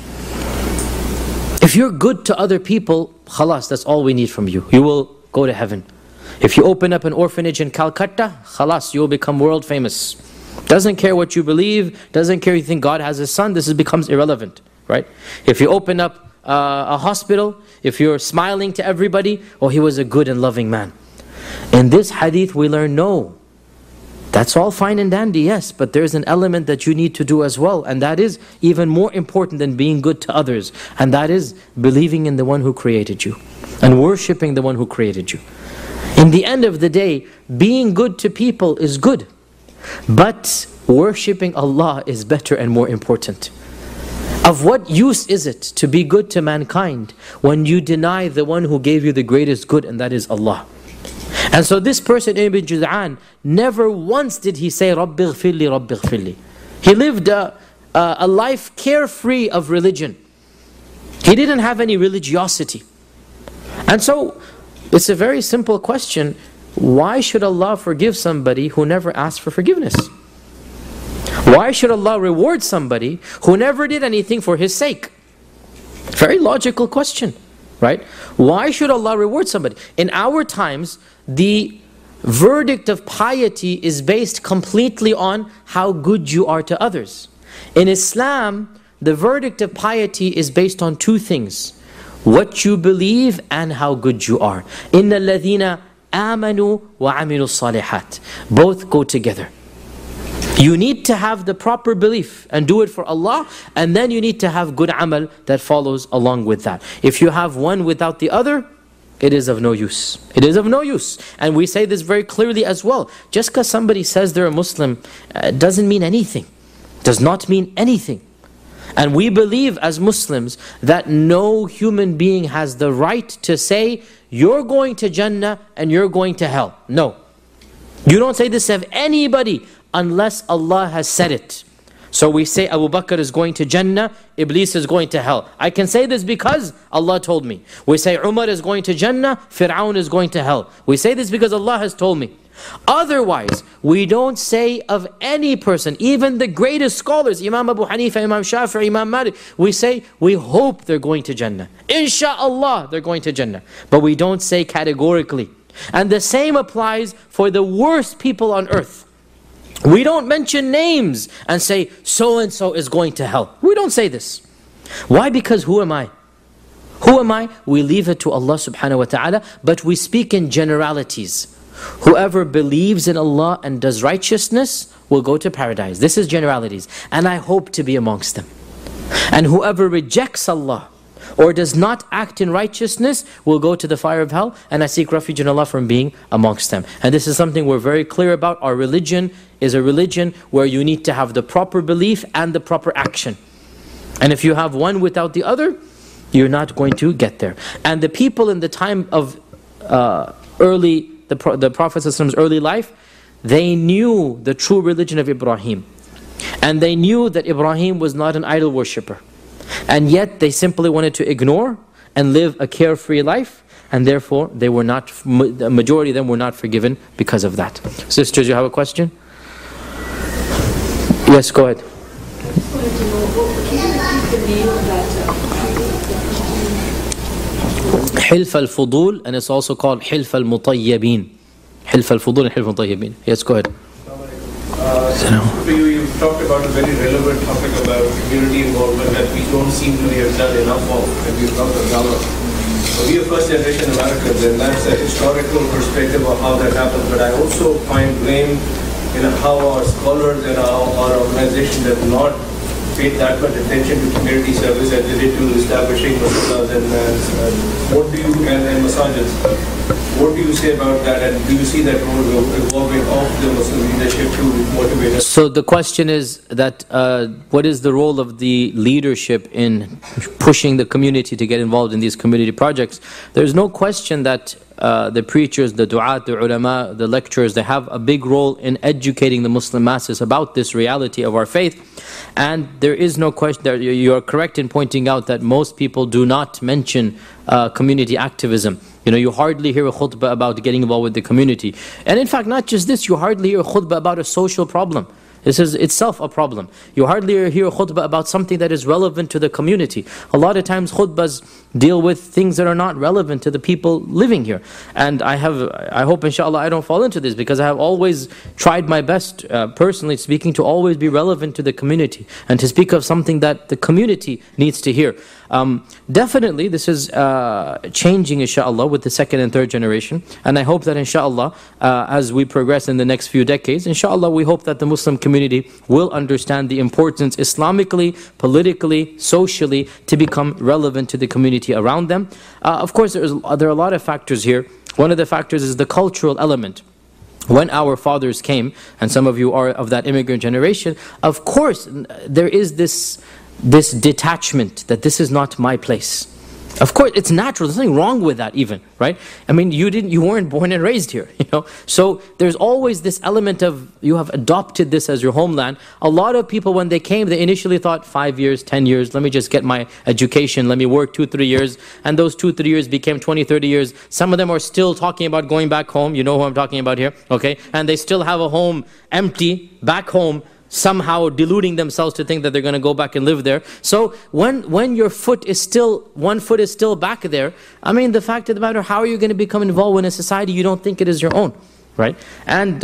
If you're good to other people, khalas, that's all we need from you. You will go to heaven. If you open up an orphanage in Calcutta, khalas, you will become world famous. Doesn't care what you believe, doesn't care if you think God has a son, this is, becomes irrelevant, right? If you open up uh, a hospital, if you're smiling to everybody, oh, he was a good and loving man. In this hadith we learn, no, that's all fine and dandy, yes, but there's an element that you need to do as well, and that is even more important than being good to others, and that is believing in the one who created you and worshipping the one who created you. In the end of the day, being good to people is good, but worshipping Allah is better and more important. Of what use is it to be good to mankind when you deny the one who gave you the greatest good, and that is Allah? And so this person, Ibn Jud'an, never once did he say, Rabbi ghfirli, Rabbi ghfirli. He lived a, a, a life carefree of religion. He didn't have any religiosity. And so, it's a very simple question. Why should Allah forgive somebody who never asked for forgiveness? Why should Allah reward somebody who never did anything for His sake? Very logical question, right? Why should Allah reward somebody? In our times, the verdict of piety is based completely on how good you are to others. In Islam, the verdict of piety is based on two things: what you believe and how good you are. إِنَّ الَّذِينَ آمَنُوا وَعَمِلُوا الصَّالِحَاتِ. Both go together. You need to have the proper belief and do it for Allah, and then you need to have good amal that follows along with that. If you have one without the other, it is of no use. It is of no use. And we say this very clearly as well. Just because somebody says they're a Muslim uh, doesn't mean anything. Does not mean anything. And we believe as Muslims that no human being has the right to say, you're going to Jannah and you're going to hell. No. You don't say this of anybody unless Allah has said it. So we say Abu Bakr is going to Jannah, Iblis is going to hell. I can say this because Allah told me. We say Umar is going to Jannah, Fir'aun is going to hell. We say this because Allah has told me. Otherwise, we don't say of any person, even the greatest scholars, Imam Abu Hanifa, Imam Shafi'i, Imam Malik, we say, we hope they're going to Jannah. Insha'Allah, they're going to Jannah. But we don't say categorically. And the same applies for the worst people on earth. We don't mention names and say, so-and-so is going to hell. We don't say this. Why? Because who am I? Who am I? We leave it to Allah subhanahu wa ta'ala, but we speak in generalities. Whoever believes in Allah and does righteousness will go to paradise. This is generalities. And I hope to be amongst them. And whoever rejects Allah, or does not act in righteousness will go to the fire of hell, and I seek refuge in Allah from being amongst them. And this is something we're very clear about. Our religion is a religion where you need to have the proper belief and the proper action. And if you have one without the other, you're not going to get there. And the people in the time of uh, early, the, Pro the Prophet's early life, they knew the true religion of Ibrahim. And they knew that Ibrahim was not an idol worshipper. And yet they simply wanted to ignore and live a carefree life. And therefore, they were not, the majority of them were not forgiven because of that. Sisters, you have a question? Yes, go ahead. Hilf al-Fudul, and it's also called Hilf al-Mutayyibin. Hilf al-Fudul and Hilf al-Mutayyibin. Yes, go ahead. Uh, for you, you've talked about a very relevant topic about community involvement that we don't seem to have done enough of, and we've talked about Dawah. We are first generation Americans, and that's a historical perspective of how that happened. But I also find blame in how our scholars and our, our organizations have not paid that much attention to community service as they did to establishing masalas and uh, what do you and, and masajids. What do you say about that, and do you see that role evolving of the Muslim leadership to motivate us? So the question is that uh, what is the role of the leadership in pushing the community to get involved in these community projects? There's no question that uh, the preachers, the du'at, the ulama, the lecturers, they have a big role in educating the Muslim masses about this reality of our faith. And there is no question that you are correct in pointing out that most people do not mention uh, community activism. You know, you hardly hear a khutbah about getting involved with the community. And in fact, not just this, you hardly hear a khutbah about a social problem. This is itself a problem. You hardly hear a khutbah about something that is relevant to the community. A lot of times khutbahs deal with things that are not relevant to the people living here. And I have, I hope inshallah I don't fall into this, because I have always tried my best, uh, personally speaking, to always be relevant to the community and to speak of something that the community needs to hear. Um, definitely this is uh, changing inshallah with the second and third generation, and I hope that inshallah uh, as we progress in the next few decades, inshallah we hope that the Muslim community will understand the importance Islamically, politically, socially to become relevant to the community around them. Uh, of course there, is, there are a lot of factors here. One of the factors is the cultural element. When our fathers came, and some of you are of that immigrant generation, of course there is this this detachment that this is not my place. Of course, it's natural. There's nothing wrong with that even, right? I mean, you didn't, you weren't born and raised here, you know. So there's always this element of you have adopted this as your homeland. A lot of people, when they came, they initially thought five years, ten years. Let me just get my education. Let me work two, three years, and those two, three years became twenty, thirty years. Some of them are still talking about going back home. You know who I'm talking about here, okay? And they still have a home empty back home, somehow deluding themselves to think that they're going to go back and live there. So when when your foot is still, one foot is still back there, I mean, the fact of the matter, how are you going to become involved in a society you don't think it is your own, right? And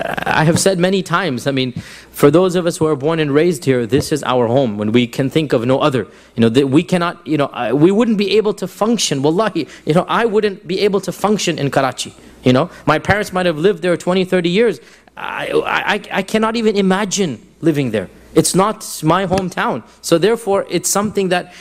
I have said many times, I mean, for those of us who are born and raised here, this is our home, when we can think of no other. You know, that we cannot, you know, we wouldn't be able to function, wallahi, you know, I wouldn't be able to function in Karachi. You know, my parents might have lived there twenty, thirty years. I, I, I cannot even imagine living there. It's not my hometown. So therefore, it's something that,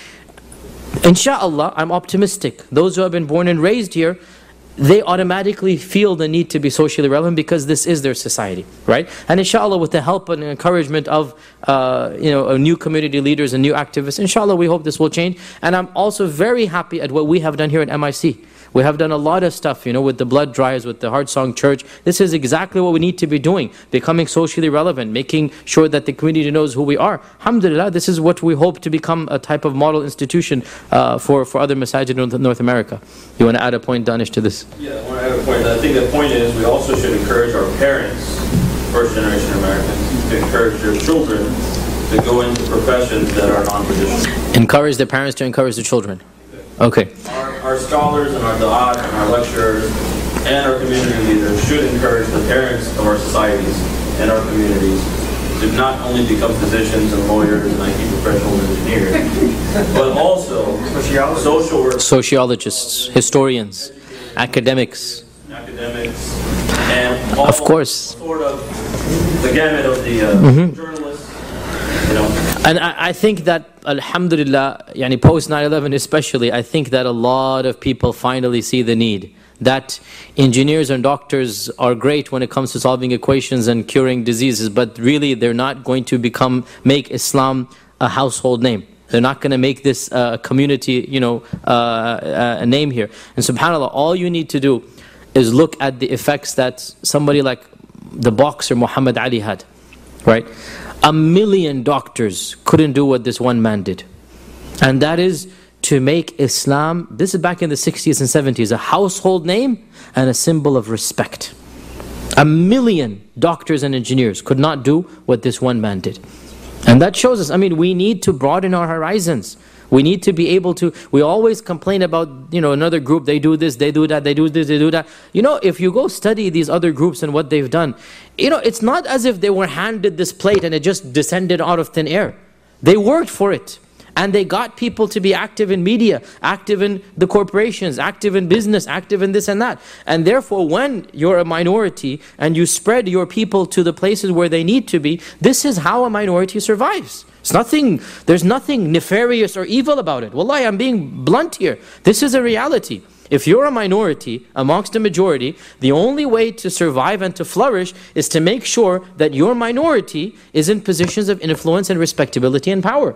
inshallah, I'm optimistic. Those who have been born and raised here, they automatically feel the need to be socially relevant because this is their society, right? And inshallah, with the help and encouragement of uh, you know, new community leaders and new activists, inshallah, we hope this will change. And I'm also very happy at what we have done here at M I C. We have done a lot of stuff, you know, with the blood drives, with the Heart Song Church. This is exactly what we need to be doing, becoming socially relevant, making sure that the community knows who we are. Alhamdulillah, this is what we hope to become a type of model institution uh, for, for other masajid in North America. You want to add a point, Danish, to this? Yeah, I want to add a point. I think the point is we also should encourage our parents, first generation Americans, to encourage their children to go into professions that are non-traditional. Encourage the parents to encourage the children. Okay. Our, our scholars and our da'at and our lecturers and our community leaders should encourage the parents of our societies and our communities to not only become physicians and lawyers and I T professionals and engineers, but also social workers, sociologists, historians, academics, academics, and all of course, sort of the gamut of the uh, mm-hmm. journalists. You know. And I, I think that, alhamdulillah, yani post nine eleven especially, I think that a lot of people finally see the need. That engineers and doctors are great when it comes to solving equations and curing diseases, but really they're not going to become, make Islam a household name. They're not going to make this a uh, community, you know, uh, a name here. And subhanAllah, all you need to do is look at the effects that somebody like the boxer Muhammad Ali had, right? A million doctors couldn't do what this one man did. And that is to make Islam, this is back in the sixties and seventies, a household name and a symbol of respect. A million doctors and engineers could not do what this one man did. And that shows us, I mean, we need to broaden our horizons. We need to be able to, we always complain about, you know, another group, they do this, they do that, they do this, they do that. You know, if you go study these other groups and what they've done, you know, it's not as if they were handed this plate and it just descended out of thin air. They worked for it. And they got people to be active in media, active in the corporations, active in business, active in this and that. And therefore, when you're a minority and you spread your people to the places where they need to be, this is how a minority survives. It's nothing, there's nothing nefarious or evil about it. Wallahi, I'm being blunt here. This is a reality. If you're a minority amongst a majority, the only way to survive and to flourish is to make sure that your minority is in positions of influence and respectability and power.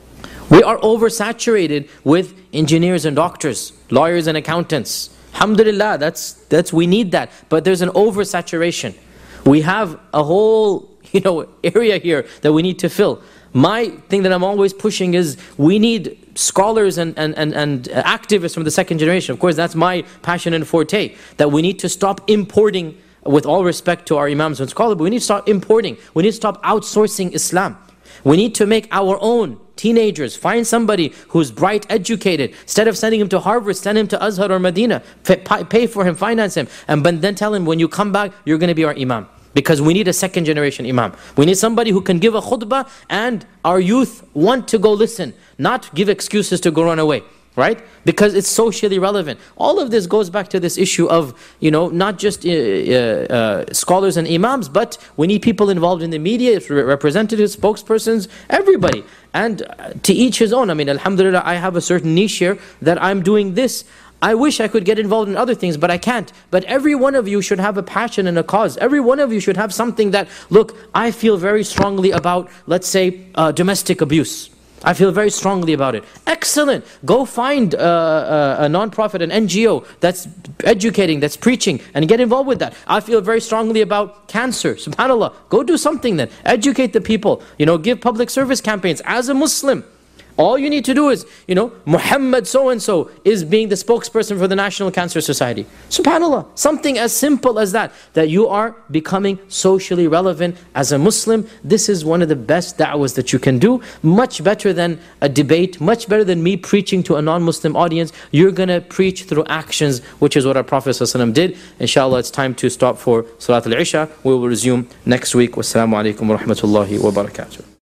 We are oversaturated with engineers and doctors, lawyers and accountants. Alhamdulillah, that's, that's, we need that. But there's an oversaturation. We have a whole, you know, area here that we need to fill. My thing that I'm always pushing is we need scholars and, and, and, and activists from the second generation. Of course, that's my passion and forte. That we need to stop importing, with all respect to our imams and scholars, but we need to start importing. We need to stop outsourcing Islam. We need to make our own teenagers. Find somebody who's bright, educated. Instead of sending him to Harvard, send him to Azhar or Medina. Pay for him, finance him. And then tell him, when you come back, you're going to be our imam. Because we need a second generation imam. We need somebody who can give a khutbah and our youth want to go listen. Not give excuses to go run away. Right? Because it's socially relevant. All of this goes back to this issue of, you know, not just uh, uh, scholars and imams, but we need people involved in the media, representatives, spokespersons, everybody. And to each his own. I mean, alhamdulillah, I have a certain niche here that I'm doing this. I wish I could get involved in other things, but I can't. But every one of you should have a passion and a cause. Every one of you should have something that, look, I feel very strongly about, let's say, uh, domestic abuse. I feel very strongly about it. Excellent. Go find uh, a, a non-profit, an N G O that's educating, that's preaching, and get involved with that. I feel very strongly about cancer. SubhanAllah. Go do something then. Educate the people. You know, give public service campaigns. As a Muslim, all you need to do is, you know, Muhammad so-and-so is being the spokesperson for the National Cancer Society. SubhanAllah. Something as simple as that. That you are becoming socially relevant as a Muslim. This is one of the best da'was that you can do. Much better than a debate. Much better than me preaching to a non-Muslim audience. You're going to preach through actions, which is what our Prophet ﷺ did. Inshallah, it's time to stop for Salat al-Isha. We will resume next week. Wassalamu alaikum wa rahmatullahi wa barakatuh.